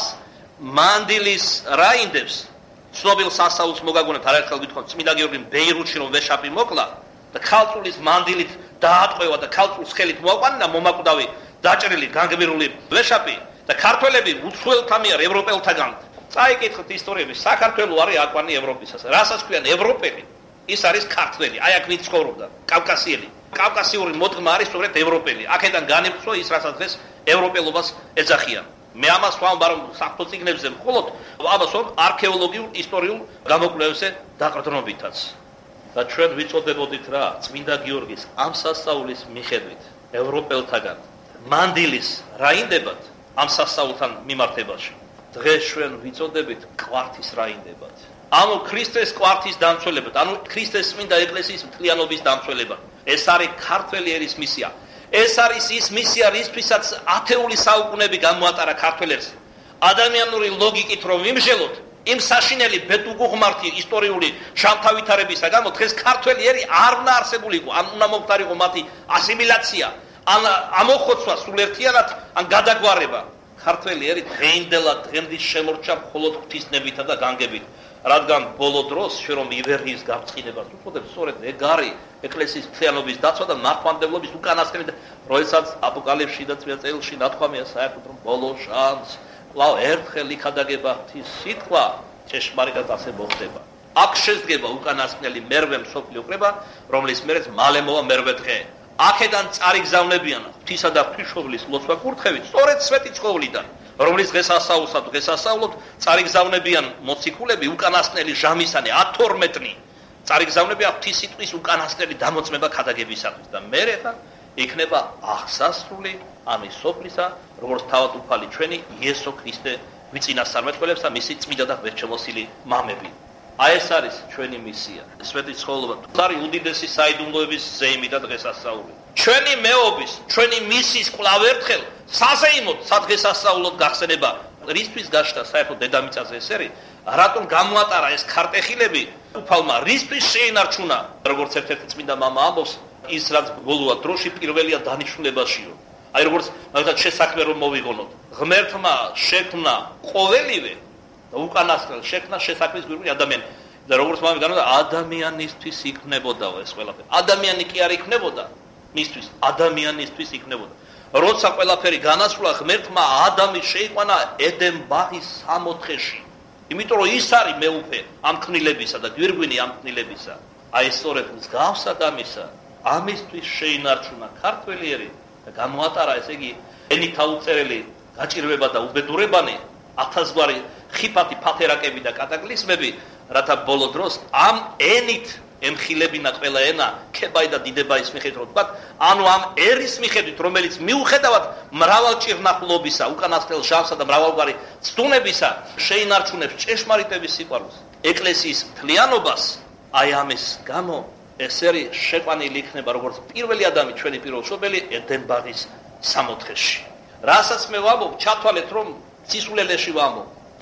მანდილის რაინდებს ცნობილ სასაულს მოგაგონებთ არაერთხელ გითხოთ წმინდა გიორგიმ ბეირუთში რომ ვეშაპი მოკლა და ქალწულის მანდილით დაატყვევა და ქალწულს ხელით მოაყვანა მომაკვდავი დაჭრილი განგმირული ვეშაპი და ქართველები უცხოელთა მიერ ევროპელთაგან წაიკითხეთ ისტორიები საქართველო არის აკვანი ევროპისას რასაც ქვიან ევროპელი ის არის ქართველი აი აქ ვინც ცხოვრობდა კავკასიელი კავკასიური მოდგმა არის სწორედ ევროპელი აქედან განიფსვა ის რასაც დღეს ევროპელობას ეძახიან მე ამას ვამბობ რომ საფრთხო წიგნებზე მხოლოდ ამას ვამბობ არქეოლოგიურ ისტორიულ გამოკვლევებზე დაყრდნობითაც და ჩვენ ვიწოდებოდით რა წმინდა გიორგის ამ სასწაულის მიხედვით ევროპელთაგან მანდილის რაინდებად ამ სასწაულთან მიმართებაში დღეს ჩვენ ვიწოდებით კვართის რაინდებად ანუ ქრისტეს კვართის დამცველებად ანუ ქრისტეს წმინდა ეკლესიის მთლიანობის დამცველებად ეს არის ქართველი ერის მისია ეს არის ის მისია რისთვისაც ათეული საუკუნეები გამოატარა ქართველებს ადამიანური ლოგიკით რომ ვიმსჯელოთ იმ საშინელი ბედუგუღმართი ისტორიული შამთავითარებისა გამო დღეს ქართველი ერი არ უნდა არსებული იყო ან უნდა მომხდარიყო მათი ასიმილაცია ან ამოხოცვა სულ ერთიანად ან გადაგვარება ქართველი ერი დღეინდელად დღემდე შემორჩა მხოლოდ ღვთისნებითა და განგებით რადგან ბოლო დროს შენ რომ ივერიის გამწყინებას უწოდებს სწორედ ეგ არის ეკლესიის მთლიანობის დაცვა და მართლმადიდებლობის უკანასკნელი როდესაც აპოკალიფსში და წმინდა წერილში ნათქვამია საერთოდ რომ ბოლო შანს კვლავ ერთხელ იქადაგება ღვთის სიტყვა ჭეშმარიტად ასე მოხდება აქ შედგება უკანასკნელი მერვე მსოფლიო კრება რომლის მერეც მალე მოვა მერვე დღე აქედან წარიგზავნებიან ღვთისა და ღვთისმშობლის ლოცვა კურთხევით სწორედ სვეტი ცხოვლიდან რომლის დღესასწაულსა დღესასწაულოდ წარიგზავნებიან მოციქულები უკანასკნელი ჟამისანი ათორმეტნი წარიგზავნებიან ღვთის სიტყვის უკანასკნელი დამოწმება ქადაგებისათვის და მერე ხა იქნება აღსასრული ამის სოფლისა როგორც თავად უფალი ჩვენი იესო ქრისტე ვიწინასწარმეტყველებს და მისი წმინდა და ღმერთშემოსილი მამები აი ეს არის ჩვენი მისია სვეტი ცხოველობა არის უდიდესი საიდუმლოების ზეიმი და დღესასწაული ჩვენი მეობის ჩვენი მისიის კვლავ ერთხელ საზეიმოდ სადღესასწაულოდ გახსენება რისთვის გაშთა საერთოდ დედამიწაზე ეს ერი რატომ გამოატარა ეს ქარტეხილები უფალმა რისთვის შეინარჩუნა როგორც ერთ-ერთი წმინდა მამა ამბობს ის რაც ბოლოა დროში პირველია დანიშნულებაშიო აი როგორც მაგათ შესაქმე რომ მოვიღონოთ ღმერთმა შექმნა ყოველივე და უკანასკნელ შექმნა შესაქმის გვირგვინი ადამიანი და როგორც მამი განადა ადამიანისთვის იქნებოდაო ეს ყველაფერი ადამიანი კი არ იქნებოდა მისთვის ადამიანისთვის იქნებოდა როცა ყველაფერი განასრულა ღმერთმა ადამის შეიყვანა ედენ ბაღის სამოთხეში იმიტომ რომ ის არის მეუფე ამ ქნილებისა და გვირგვინი ამ ქნილებისა აი სწორედ მსგავსად ამისა ამისთვის შეინარჩუნა ქართველი ერი და გამოატარა ესე იგი ენითა უწერელი გაჭირვება და უბედურებანი ათასგვარი ხიფათი ფათერაკები და კატაკლიზმები რათა ბოლო დროს ამ ენით ემხილებინა ყველა ენა ქებაი და დიდებაის მიხედვით რომ ვთქვათ ანუ ამ ერის მიხედვით რომელიც მიუხედავად მრავალჭირნახულობისა უკანასკნელ ჟამსა და მრავალგვარი ცდუნებისა შეინარჩუნებს ჭეშმარიტების სიყვარულს ეკლესიის მთლიანობას აი ამის გამო ეს ერი შეყვანილი იქნება როგორც პირველი ადამი ჩვენი პირველშობილი ედენ ბაღის სამოთხეში რასაც მე ვამბობ ჩათვალეთ რომ სისულელეში ვამბობ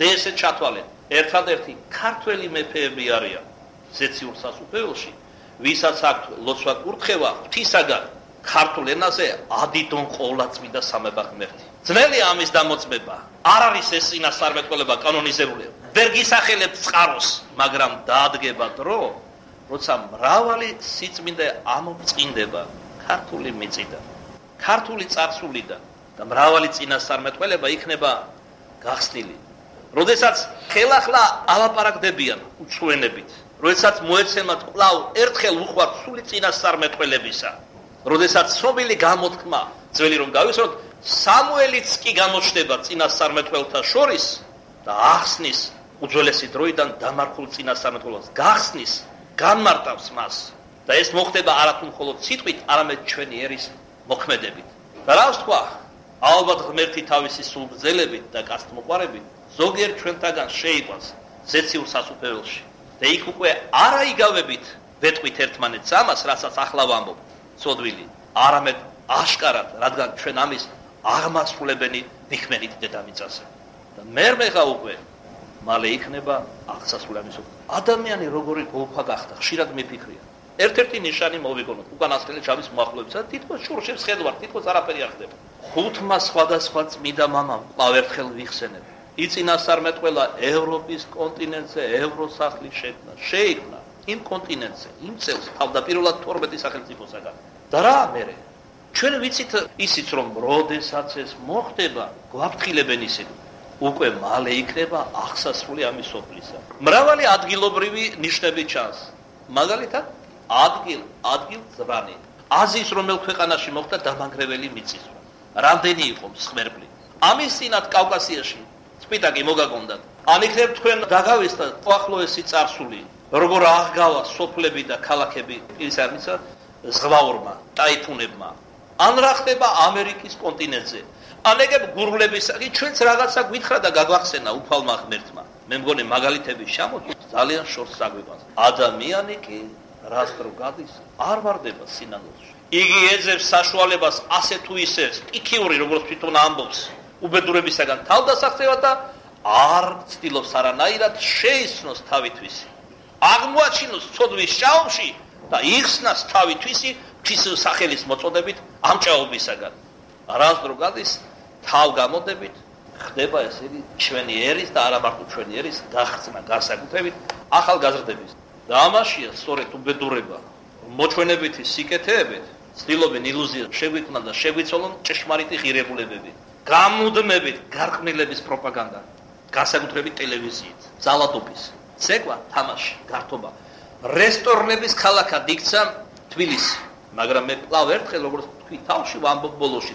და ესე ჩათვალეთ, ერთადერთი ქართველი მეფეები არიან ზეციურ სასუფეველში, ვისაც აქვს ლოცვა კურთხევა ღვთისაგან ქართულ ენაზე ადიდონ ყოვლადწმიდა სამება ღმერთი. ძნელია ამის დამოწმება. არ არის ეს წინასწარმეტყველება კანონიზებული. ვერ გისახელებთ წყაროს, მაგრამ დაადგება დრო, როცა მრავალი სიწმინდე ამოწყინდება ქართული მიწიდან, ქართული წარსულიდან და მრავალი წინასწარმეტყველება იქნება გახსნილი. როდესაც ხელახლა ალაპარაკდებიან უცხოენებით, როდესაც მოეცემათ კვლავ ერთხელ უხვართ სული წინასწარმეტყველებისა, როდესაც ცნობილი გამოთქმა ძველი რომ გავისურვოთ, სამუელიც კი გამოჩნდება წინასწარმეტყველთა შორის და ახსნის უძველესი დროიდან დამარხულ წინასწარმეტყველებას, გახსნის, განმარტავს მას და ეს მოხდება არათუ მხოლოდ სიტყვით, არამედ ჩვენი ერის მოქმედებით. და რა ვთქვა, ალბათ ღმერთი თავისი სულგრძელებით და კაცთმოყვარებით ზოგიერთ ჩვენთაგან შეიყვანს ზეციურ სასუფეველში და იქ უკვე არა იგავებით ვეტყვით ერთმანეთს ამას, რასაც ახლა ვამბობ, ცოდვილი, არამედ აშკარად, რადგან ჩვენ ამის აღმასრულებელი ვიხმენით დედამიწაზე. და მერმეღა უკვე მალე იქნება აღსასრული ამის უკვე. ადამიანი როგორი გოლფა გახდა, ხშირად მიფიქრია. ერთ-ერთი ნიშანი მოვიგონოთ უკანასკნელი ჩავის მოახლოებისა და თითქოს შურშებს ხედავთ, თითქოს არაფერი არ ხდება. ხუთმა სხვადასხვა წმიდა მამამ კვლავ ერთხელ ვიხსენებ. იწინასწარმეტყველა ევროპის კონტინენტზე ევროსახლი შექმნა, შეიქმნა იმ კონტინენტზე, იმ წელს თავდაპირველად თორმეტი სახელმწიფოსაგან. და რა მერე? ჩვენ ვიცით ისიც რომ როდესაც ეს მოხდება, გვაფრთხილებენ ისინი. უკვე მალე იქნება აღსასრული ამის სოფლისა. მრავალი ადგილობრივი ნიშნები ჩანს. მაგალითად, ადგილ, ადგილ ზრანი. აზიის რომელ ქვეყანაში მოხდა დამანგრეველი მიწისძვრა. რამდენი იყო მსხვერპლი. ამის წინათ კავკასიაში სპიტაკი მოგაგონდათ. ანიქნებ თქვენ დაგავისთ უახლოესი წარსული, როგორ აღგავა სოფლები და ქალაქები ის არისა ზღვაურმა, ტაიფუნებმა. ან რა ხდება ამერიკის კონტინენტზე. ანეგებ გურვლებისაკი ჩვენც რაღაცა გვითხრა და გაგვახსენა უფალმა ღმერთმა. მე მგონი მაგალითები შემოგვიყვანს, ძალიან შორს საგვიყვანს. ადამიანი კი რას დრო გადის, არ ვარდება სინანულში. იგი ეძებს საშუალებას ასე თუ ისე სტიქიური, როგორც თვითონ ამბობს, უბედურებისაგან თავდასახელად და არ ცდილობს არანაირად შეისწნოს თავითვისი. აღმოაჩინოს ცოდვის ჭაობში და იხსნას თავითვისი ღვთის სახელის მოწოდებით ამ ჭაობისაგან. რას დრო გადის, თავ გამოდებით ხდება ესეთი ჩვენი ერის და არა მარტო ჩვენი ერის გახსნა განსაკუთრებით ახალგაზრდების. და ამაშია სწორედ უბედურება, მოჩვენებითი სიკეთეებით ცდილობენ ილუზიას შეგვიქმნან და შეგვიცოლონ ჭეშმარიტი ღირებულებები. გამუდმებით გარყვნილების პროპაგანდა, განსაკუთრებით ტელევიზიით, ძალადობის, ცეკვა, თამაში, გართობა. რესტორნების ქალაქად იქცა თბილისი, მაგრამ მე კვლავ ერთხელ როგორც თქვი თავში ვამბობ ბოლოში,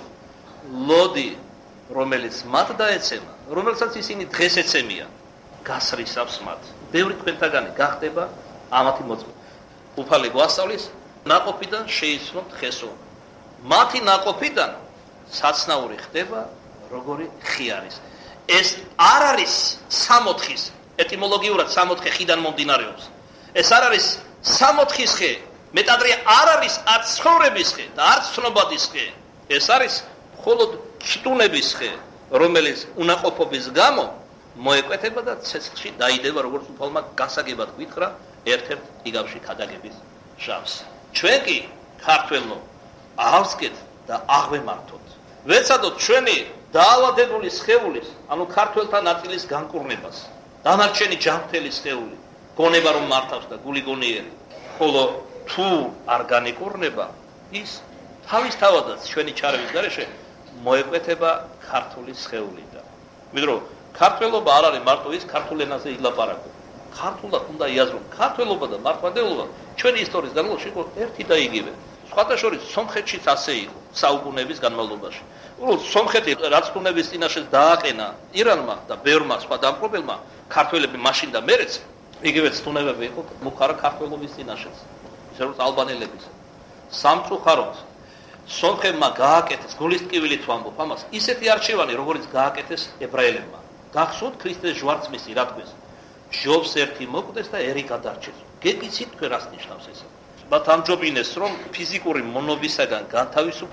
ლოდი, რომელიც მათ დაეცემა, რომელსაც ისინი დღეს ეცემიან, გასრისავს მათ. ბევრი თქვენთაგანი გახდება ამათი მოწმე. უფალი გვასწავლის ნაყოფიდან შეიცნობთ ხესო. მათი ნაყოფიდან საცნაური ხდება როგორი ხი არის. ეს არ არის სამოთხის, ეტიმოლოგიურად სამოთხე ხიდან მომდინარეობს. ეს არ არის სამოთხის ხე, მეტადრე არ არის არც ცხოვრების ხე და არც ცნობადის ხე. ეს არის მხოლოდ ჩტუნების ხე, რომელიც უნაყოფობის გამო მოეკვეთება და ცეცხლში დაიდება, როგორც უფალმა გასაგებად გვითხრა ერთ-ერთ იგავში ქადაგების ჟამს. ჩვენ კი ქართველო ავსკეთ და აღვემართოთ. ვეცადოთ ჩვენი დაავადებული სხეულის, ანუ ქართველთა ნაწილის განკურნებას. დანარჩენი ჯანმრთელი სხეული გონება რომ მართავს და გული გონიერი, ხოლო თუ არ განიკურნება, ის თავისთავადაც ჩვენი ჩარევის გარეშე მოეკვეთება ქართული სხეულიდან. ვიდრე ქართველობა არ არის მარტო ის ქართულ ენაზე ილაპარაკო. ქართულად უნდა იაზრო. ქართველობა და მართლმადიდებლობა ჩვენი ისტორიის განმავლობაში იყო ერთი და იგივე. სხვათა შორის სომხეთშიც ასე იყო საუკუნეების განმავლობაში. უბრალოდ სომხეთი რაც თუნების წინაშე დააყენა ირანმა და ბევრმა სხვა დამპყრობელმა, ქართველები მაშინ და მერეც იგივე თუნებები იყო მუხარა ქართველობის წინაშეც. ისე როგორც ალბანელების. სამწუხაროდ სომხებმა გააკეთეს, გულის ტკივილით ვამბობ ამას, ისეთი არჩევანი, როგორც გააკეთეს ებრაელებმა. გახსოვთ ქრისტეს ჟვარცმისი რა თქვეს? ჯობს ერთი მოკვდეს და ერი გადარჩეს. გეკიცით თქვენ რას ნიშნავს ეს? მათ ამჯობინეს, რომ ფიზიკური მონობისაგან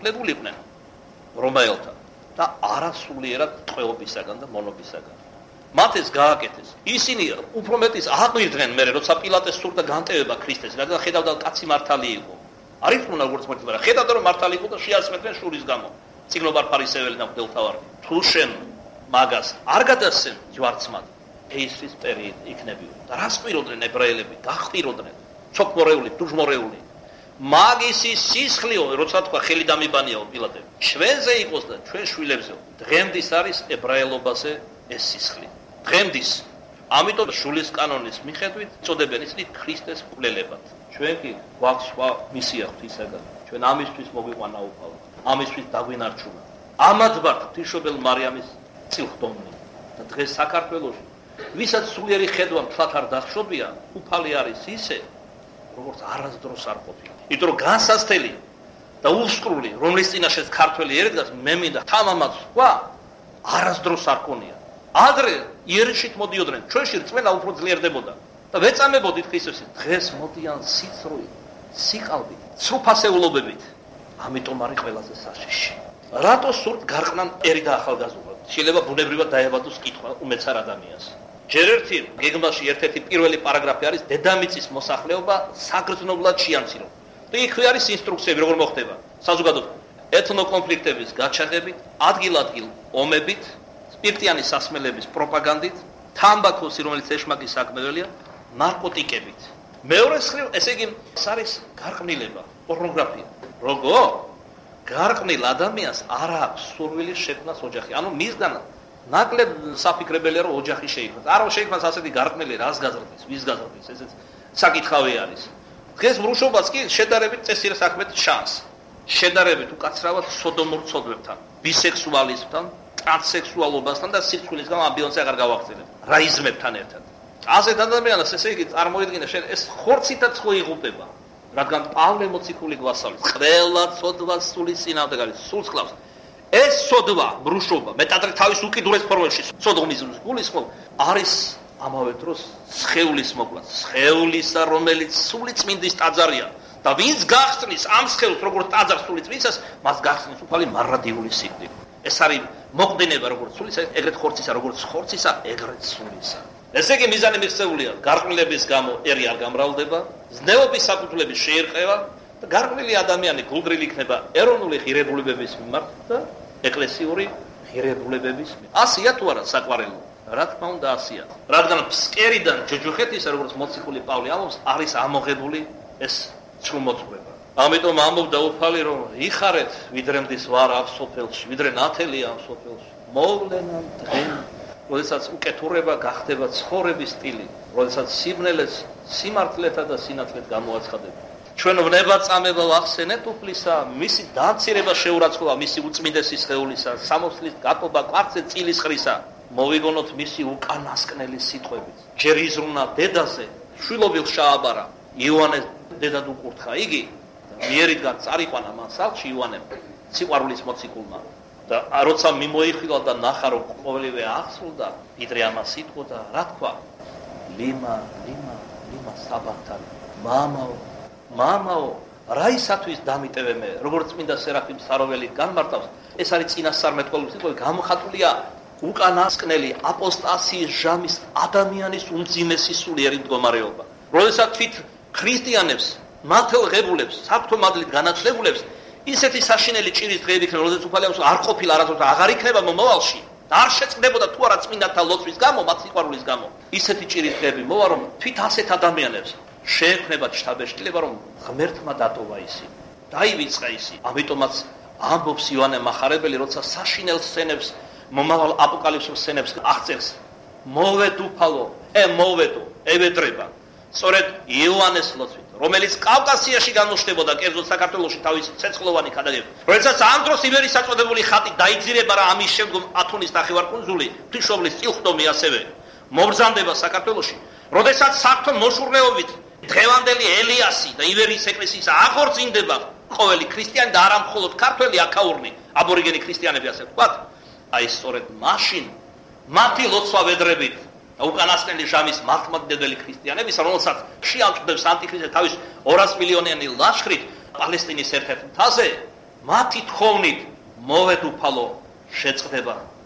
განთავისუფლებულიყვნენ რომაელთა და არასულიერად ტყვეობისაგან და მონობისაგან. მათ ეს გააკეთეს. ისინი უფრო მეტის აღვირდნენ მე, როცა პილატეს სურდა განტევება ქრისტეს, რადგან ხედავდა კაცი მართალი იყო. არ იხმნა როგორც მოდი, მაგრამ ხედავდა რომ მართალი იყო და შეასმენდნენ შურის გამო. წიგნობარ ფარისეველი და მღვდელთავარი. თუ შენ მაგას არ გადასცემ ჯვარცმად, ეისრის პერიოდი იქნებიო. და რას ყვიროდნენ ებრაელები? გახვიროდნენ. ცოქმორეული, დუჟმორეული. მაგისი სისხლიო, როცა თქვა ხელი დამიბანიაო პილატემ. ჩვენზე იყოს და ჩვენ შვილებზეო. დღემდის არის ებრაელობაზე ეს სისხლი. დღემდის. ამიტომ შულის კანონის მიხედვით წოდებენ ისინი ქრისტეს მკვლელებად. ჩვენ კი გვაქვს სხვა მისია ღვთისაგან. ჩვენ ამისთვის მოგვიყვანა უფალო. ამისთვის დაგვინარჩუნა. ამად ვართ ღვთისმშობელ მარიამის წილხდომნი. და დღეს საქართველოში ვისაც სულიერი ხედვა მთლად არ დახშობია, უფალი არის ისე, როგორც არასდროს არ ყოფილა. იმიტომ რომ განსასწრელი და უსწრული, რომლის წინაშეც ქართველი ერდგას, მე მინდა თამამად სხვა არასდროს არ ქონია. ადრე იერიშით მოდიოდნენ, ჩვენში რწმენა უფრო ძლიერდებოდა და ვეწამებოდით Ქრისტესის. დღეს მოდიან სიცრუით, სიყალბით, სრულფასეულობებით. ამიტომ არის ყველაზე საშიში. რატო სურთ გარყნან ერი და ახალგაზრდა? შეიძლება ბუნებრივად დაებადოს კითხვა უმეცარ ადამიანს. ჯერ ერთი გეგმაში ერთ-ერთი პირველი პარაგრაფი არის დედამიწის მოსახლეობა საგრძნობლად შეამცირონ. და იქვე არის ინსტრუქციები როგორ მოხდება. საზოგადოება ეთნოკონფლიქტების გაჩაღებით, ადგილ-ადგილ ომებით, სპირტიანი სასმელების პროპაგანდით, თამბაქოსი, რომელიც ეშმაკის საქმეველია, ნარკოტიკებით. მეორე მხრივ, ესე იგი, ეს არის გარყვნილება, პორნოგრაფია. როგორ? გარყვნილ ადამიანს არ აქვს სურვილის შექმნას ოჯახი. ანუ მისგან ნაკლებ საფიქრებელია რომ ოჯახი შეიქმნას. არა შეიქმნას ასეთი გარყვნილი რას გაზრდის, ვის გაზრდის, ესეც საკითხავი არის. დღეს ბრუშობას კი შედარებით წესიერ საქმეთ ჩანს. შედარებით უკაცრავად სოდომურ ცოდვებთან, ბისექსუალიზმთან, ტრანსსექსუალობასთან და სიცოცხლის გამო ამბიონზე აღარ გავახსენებ. რაიზმებთან ერთად. ასეთ ადამიანს ესე იგი წარმოიდგინე შენ ეს ხორცითაც ხო იღუპება. რადგან პავლე მოციქული გვასწავლის, ყველა ცოდვა სულის წინააღმდეგ არის, სულს ხლავს. ეს ცოდვა, ბრუშობა, მეტად თავის უკიდურეს ფორმებში, ცოდღმის გულისხმობა არის ამავე დროს სხეულის მოკვლა, სხეულისა, რომელიც სული წმინდის ტაძარია და ვინც გახსნის ამ სხეულს როგორც ტაძარს სული წმინდისას, მას გახსნის უფალი მარადიული სიკვდილი. ეს არის მოყდინება როგორც სულისა, ეგრეთ ხორცისა, როგორც ხორცისა, ეგრეთ სულისა. ესე იგი მიზანი მიღწეულია, გარყვნილების გამო ერი არ გამრავლდება, ზნეობის საფუძვლების შეერყევა და გარყვნილი ადამიანი გულგრილი იქნება ეროვნული ღირებულებების მიმართ და ეკლესიური ღირებულებების მიმართ. ასია თუ არა საყვარელო? რა თქმა უნდა ასია. რადგან ფსკერიდან ჯოჯოხეთისა, როგორც მოციქული პავლე ამბობს, არის ამოღებული ეს ცრუმოწყვება. ამიტომ ამბობდა უფალი, რომ იხარეთ ვიდრემდის ვარ ამ სოფელში, ვიდრე ნათელია ამ სოფელში. მოვლენან დღენ როდესაც უკეთურება გახდება ცხოვრების სტილი, როდესაც სიბნელეს სიმართლეთა და სინათლეთ გამოაცხადება. ჩვენ ვნებაწამება ვახსენეთ უფლისა, მისი დაცირება შეურაცხყოფა, მისი უწმინდესი სხეულისა, სამოსლის გატობა კვარცხზე წილის ხრისა, მოვიგონოთ მისი უკანასკნელი სიტყვებით. ჯერ იზრუნა დედაზე, შვილობილ შეაბარა, იოანეს დედად უკურთხა იგი, მიერიდან წარიყვანა მან სახლში იოანემ, სიყვარულის მოციქულმა. და როცა მიმოიხილა და ნახა რომ ყოველივე აღსრულდა, ვიდრე ამას იტყოდა, რა თქვა? ლიმა, ლიმა, ლიმა საბათარ, მამაო, მამაო, რაისათვის დამიტევე მე, როგორც წმინდა სერაფიმ საროველი განმარტავს, ეს არის წინასწარმეტყველების სიტყვები, გამოხატულია უკანასკნელი აპოსტასიის ჟამის ადამიანის უმძიმესი სულიერი მდგომარეობა. როდესაც თვით ქრისტიანებს, მათელ ღებულებს, საფრთხო მადლით განათლებულებს ისეთი საშინელი ჭირის დღეები იქნება, როდესაც უფალი ამბობს, არ ყოფილა არასდროს აღარ იქნება მომავალში და არ შეწყდებოდა თუ არა წმინდათა ლოცვის გამო, მათ სიყვარულის გამო. ისეთი ჭირის დღეები მოვა, რომ თვით ასეთ ადამიანებს შეექმნებათ შთაბეჭდილება, რომ ღმერთმა დატოვა ისინი, დაივიწყა ისინი. ამიტომაც ამბობს იოანე მახარებელი, როცა საშინელ სცენებს, მომავალ აპოკალიფსურ სცენებს აღწერს, მოვედ უფალო, ე მოვედო, ევედრება. სწორედ იოანეს ლოცვით, რომელიც კავკასიაში გამოჩნდებოდა კერძოდ საქართველოში თავის ცეცხლოვანი ქადაგებით. როდესაც ამ დროს იბერის საწოდებული ხატი დაიძირება რა ამის შემდგომ ათონის ნახევარკუნძული, ღვთისმშობლის წილხდომი ასევე მობრძანდება საქართველოში. როდესაც საღვთო მოშურნეობით დღევანდელი ელიასი და იბერიის ეკლესიის აღორძინდება ყოველი ქრისტიანი და არა მხოლოდ ქართველი აქაურნი, აბორიგენი ქრისტიანები ასე ვთქვათ, აი სწორედ მაშინ მათი ლოცვა ვედრებით უკანასკნელი ჟამის მართლმადიდებელი ქრისტიანების, რომელსაც შეამწვდებს ანტიქრისტე თავის ორას მილიონიანი ლაშქრით პალესტინის ერთ-ერთ მთაზე, მათი თხოვნით მოვედ უფალო შეწყდება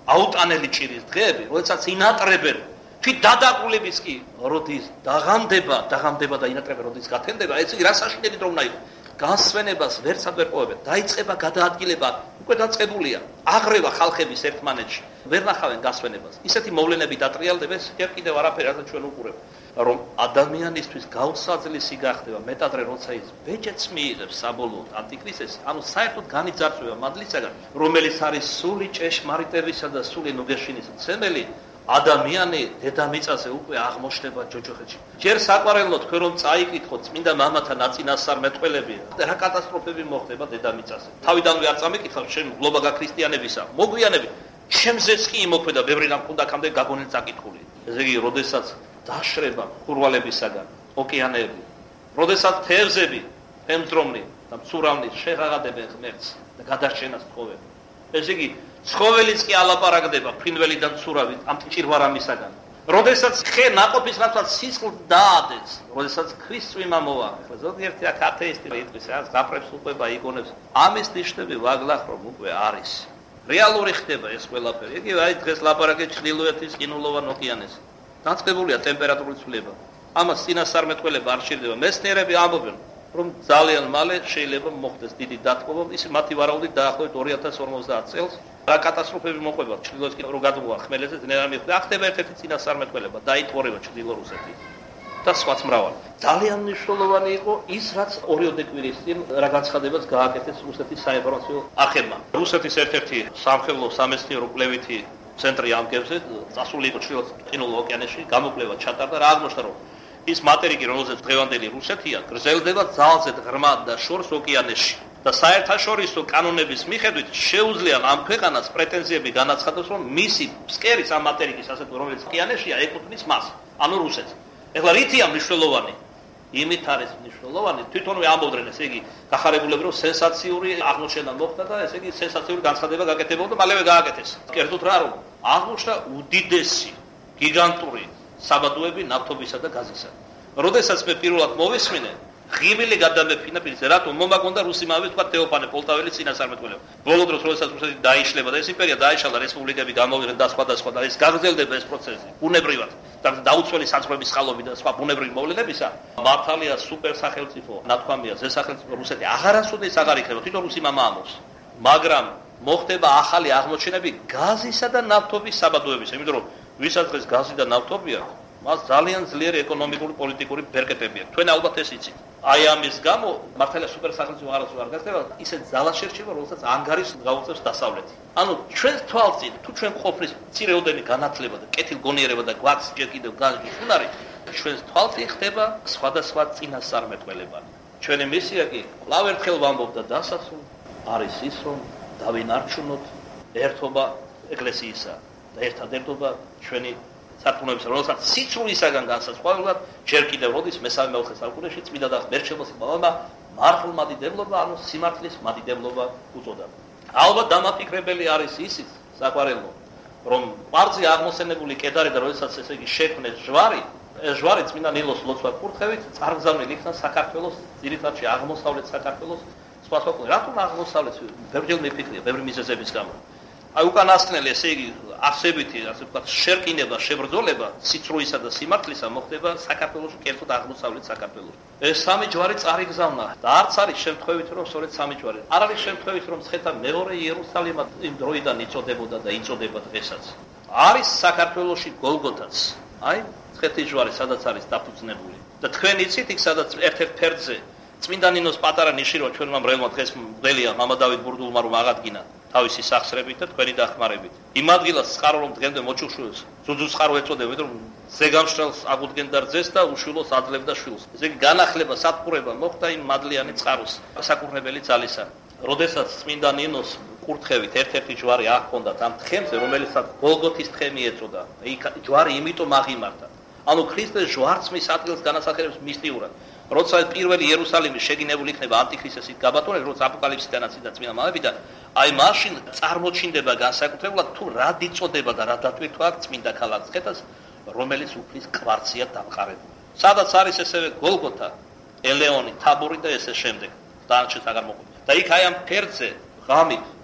აუტანელი ჭირის დღეები, როდესაც ინატრებენ თვით დადაკრულების კი როდის დაღამდება, დაღამდება და ინატრებენ როდის გათენდება, ეს რა საშინელი დრო უნდა იყოს. განსვენებას ვერცად ვერ ყოფებენ, დაიწყება გადაადგილება, უკვე დაწყებულია. აღრევა ხალხების ერთმანეთში, ვერ ნახავენ განსვენებას. ისეთი მოვლენები დატრიალდება, ერთ კიდევ არაფერი რაც ჩვენ უყურებთ, რომ ადამიანისთვის გაუსაძლისი გახდება მეტადრე როცა ის ბეჭედს მიიღებს საბოლოოდ ანტიქრისტეს, ანუ საერთოდ განიძარცვება მადლისაგან, რომელიც არის სული ჭეშმარიტებისა და სული ნუგეშინის მცემელი. ადამიანი დედამიწაზე უკვე აღმოჩნდება ჯოჯოხეთში. ჯერ საყვარელო თქვენ რომ წაიკითხოთ წმინდა მამათა ნაწინასწარმეტყველები, რა კატასტროფები მოხდება დედამიწაზე. თავიდანვე არ წამიკითხავ შენ გლობა გაქრისტიანებისა. მოგვიანებით ჩემზეც კი იმოქმედა ბევრი რამ უნდა კამდე გაგონილ წაკითხული. ესე იგი, როდესაც დაშრება ხურვალებისაგან ოკეანეები, როდესაც თევზები, თემძრომლი და მცურავნი შეღაღადებენ ღმერთს და გადარჩენას თხოვენ. ესე იგი ცხოველიც კი ალაპარაკდება ფრინველი და მცურავი ამ ჭირვარამისაგან. როდესაც ხე ნაყოფის რაცაც სისხლს დაადებს, როდესაც ქვის წვიმა მოვა. ზოგიერთი აქ ათეისტი იტყვის, რა გაფრებს უყვება იგონებს. ამის ნიშნები ვაგლახ რომ უკვე არის. რეალური ხდება ეს ყველაფერი. იგივე აი დღეს ლაპარაკეთ ჩრდილოეთის ყინულოვან ოკეანეს. დაწყებულია ტემპერატურის ცვლილება. ამას წინასწარმეტყველება არ შეიძლება. მეცნიერები ამბობენ, რომ ძალიან მალე შეიძლება მოხდეს დიდი დათბობა, ის მათი ვარაუდით დაახლოებით ორი ათას ორმოცდაათ წელს. რა კატასტროფები მოყვება ჩრდილოეთს კი რო გადმოვა ხმელეთზე ძნელად მიხვდა. ახდება ერთ-ერთი წინასწარმეტყველება, დაიტყორება ჩრდილო-რუსეთი და სხვაც მრავალი. ძალიან მნიშვნელოვანი იყო ის, რაც ორიოდე კვირის წინ რა განცხადებას გააკეთეს რუსეთის საინფორმაციო არხებმა. რუსეთის ერთ-ერთი სამხედრო სამეცნიერო კვლევითი ცენტრი ამ გებზე წასული იყო ჩრდილოეთის ყინულ ოკეანეში, გამოკვლევა ჩატარდა, რა აღმოჩნდა, რომ ის მატერიკი, რომელზეც დღევანდელი რუსეთია, გრძელდება ძალზედ ღრმად და შორს ოკეანეში. და საერთაშორისო კანონების მიხედვით შეუძლია ამ ქვეყანას პრეტენზიები განაცხადოს, რომ მისი ფსკერის ამ მატერიკის ასეთ რომელიც ოკეანეშია ეკუთვნის მას, ანუ რუსეთს. ეხლა რითია მნიშვნელოვანი? იმით არის მნიშვნელოვანი, თვითონვე ამბობდნენ, ესე იგი, გახარებულები რომ სენსაციური აღმოჩენა მოხდა და ესე იგი სენსაციური განცხადება გაკეთებოდა და მალევე გააკეთეს. კერძოდ რა რომ აღმოჩნდა უდიდესი გიგანტური საბადოები ნავთობისა და გაზისა. როდესაც მე პირველად მოვისმინე, ღიმილი გადამეფინა პირზე, რატომ მომაგონდა რუსიმავე თქვა თეოფანე პოლტაველის წინასწარმეტყველება. ბოლო დროს როდესაც რუსეთი დაიშლება და ეს იმპერია დაიშალა, რესპუბლიკები გამოვიდნენ და სხვა და სხვა და ეს გაგრძელდება ეს პროცესი ბუნებრივად და დაუცველი საზღვრების ხალხები და სხვა ბუნებრივი მოვლენებისა, მართალია სუპერ სახელმწიფო, ნათქვამია ზე სახელმწიფო რუსეთი აღარასოდეს აღარ იქნება, თვითონ რუსი მამა ამბობს. მაგრამ მოხდება ახალი აღმოჩენები გაზისა და ნავთობის საბადოების, იმიტომ რომ ვისაც დღეს გაზი და ნავთობი აქვს, მას ძალიან ძლიერი ეკონომიკური პოლიტიკური ბერკეტები აქვს. თქვენ ალბათ ეს იცით. აი ამის გამო მართალია სუპერ სახელმწიფო აღარასოდეს არ გასწრება, ისეთ ძალას შერჩება, რომელსაც ანგარის გაუწევს დასავლეთი. ანუ ჩვენ თვალწინ, თუ ჩვენ ყოფნის მცირეოდენი განათლება და კეთილგონიერება და გვაქვს ჯერ კიდევ განჯის უნარი, ჩვენ თვალწინ ხდება სხვადასხვა წინასწარმეტყველება. ჩვენი მისია კი კვლავ ერთხელ ვამბობ და დასასრულ არის ის, რომ დავინარჩუნოთ ერთობა ეკლესიისა და ერთადერთობა ჩვენი სარწმუნოების, რომელსაც სიცრუისაგან განსაცვალებლად ჯერ კიდევ როდის მესამე მეოთხე საუკუნეში წმინდა და ღმერთშემოსი მამამა მართლმადიდებლობა, ანუ სიმართლის მადიდებლობა უწოდა. ალბათ დამაფიქრებელი არის ისიც საყვარელო, რომ პარზე აღმოსენებული კედარი და როდესაც ესე იგი შექმნეს ჯვარი, ეს ჯვარი წმინდა ნილოს ლოცვა კურთხევით წარგზავნილი იქნა საქართველოს, ძირითადში აღმოსავლეთ საქართველოს სხვა სხვა. რატომ აღმოსავლეთ? ბევრჯერ მიფიქრია, ბევრი მიზეზების გამო. აი უკანასკნელი ესე იგი არსებითი, ასე ვთქვათ, შერკინება, შებრძოლება სიცრუისა და სიმართლისა მოხდება საქართველოს, კერძოდ აღმოსავლეთ საქართველოში. ეს სამი ჯვარი წარიგზავნა და არც არის შემთხვევით, რომ სწორედ სამი ჯვარი. არ არის შემთხვევით, რომ მცხეთა მეორე იერუსალიმად იმ დროიდან იწოდებოდა და იწოდება დღესაც. არის საქართველოში გოლგოთაც. აი, მცხეთის ჯვარი სადაც არის დაფუძნებული. და თქვენ იცით იქ სადაც ერთ-ერთ ფერდზე წმინდა ნინოს პატარა ნიში რო ჩვენმა მრევლმა დღეს მღელია მამა დავით ბურდულმა რომ აღადგინა თავისი სახსრებით და თქვენი დახმარებით. იმ ადგილას წყარო რომ დღემდე მოჩუქშულს, ზუძუს წყარო ეწოდება, იმიტომ რომ ზეგამშრალს აგუდგენდა რძეს და უშვილოს აძლევდა შვილს. ესე იგი განახლება, სათბურება მოხდა იმ მადლიანი წყაროს, საკურნებელი ძალისა. როდესაც წმინდა ნინოს კურთხევით ერთ-ერთი ჯვარი აქ ჰქონდათ ამ თხემზე, რომელსაც გოლგოთის თხემი ეწოდა. იქ ჯვარი იმიტომ აღიმართა. ანუ ქრისტეს ჯვარცმის ადგილს განასახიერებს მისტიურად. როცა პირველი იერუსალიმი შეგინებული იქნება ანტიქრისტეს გაბატონებით, როცა აპოკალიფსიდანაც და წმინდა მამებიდან, აი მაშინ წარმოჩინდება განსაკუთრებულად თუ რა დიწოდება და რა დატვირთვა აქვს წმინდა ქალაქ მცხეთას, რომელიც უფლის კვარცია დამყარებული. სადაც არის ესევე გოლგოთა, ელეონი, თაბორი და ესე შემდეგ. დანარჩენს აღარ მოყვება. და იქ აი ამ ფერდზე ღამით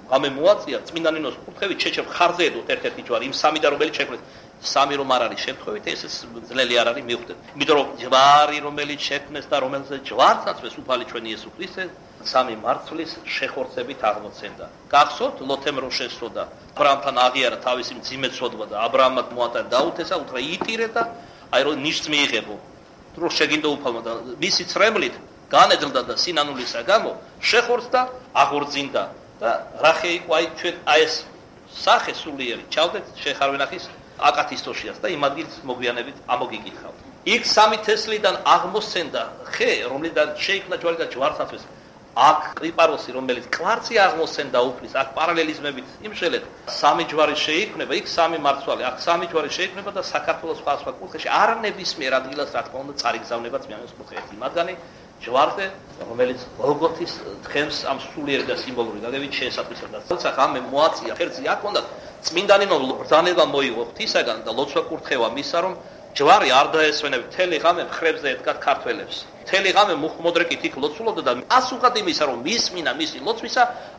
გამე მოაწია წმინდა ნინოს კურთხევით შეჩებ ხარზე ედოთ ერთ-ერთი ჯვარი იმ სამი და რომელიც შექმნეს სამი რომ არ არის შემთხვევით ეს ძნელი არ არის მივხვდეთ იმიტომ რომ ჯვარი რომელიც შექმნეს და რომელზე ჯვარს აწვეს უფალი ჩვენი იესო ქრისტე სამი მარცვლის შეხორცებით აღმოცენდა გახსოვთ ლოთემ რო შესწოდა აბრაამთან აღიარა თავისი მძიმე ცოდვა და აბრაამად მოატარა დაუთესა უთხრა იტირე და აი რომ ნიშს მიიღებო რო შეგინდო უფალმა და მისი ცრემლით განედლდა და სინანულისა გამო შეხორცდა აღორძინდა და რახე იყო აი ჩვენ აი ეს სახე სულიერი ჩავდეთ შეხარვენახის აკათისტოშიას და იმ ადგილს მოგვიანებით ამოგიკითხავთ იქ სამი თესლიდან აღმოსცენდა ხე რომლიდან შეიქმნა ჯვარი და ჯვარს აწვეს აქ კრიპაროსი რომელიც კვარცი აღმოსცენდა უფლის აქ პარალელიზმებით იმშელეთ სამი ჯვარი შეიქმნება იქ სამი მარცვალი აქ სამი ჯვარი შეიქმნება და საქართველოს სხვა სხვა კუთხეში არ ნებისმიერ ადგილას რა თქმა უნდა წარიგზავნებაც მიანოს კუთხეში მათგანი ჯვარზე რომელიც გოლგოთის თხემს ამ სულიერი და სიმბოლური გაგებით შეესატყვისებდა თუმცა ღამე მოაწია ხერძი აქ უნდა წმინდანინო ბრძანება მოიღო ღვთისაგან და ლოცვა კურთხევა მისა რომ ჯვარი არ დაესვენებთ მთელი ღამე მხრებზე ედგათ ქართველებს მთელი ღამე მუხმოდრეკით იქ ლოცულობდა და ასუღად იმისა რომ მისმინა მისი ლოცვისა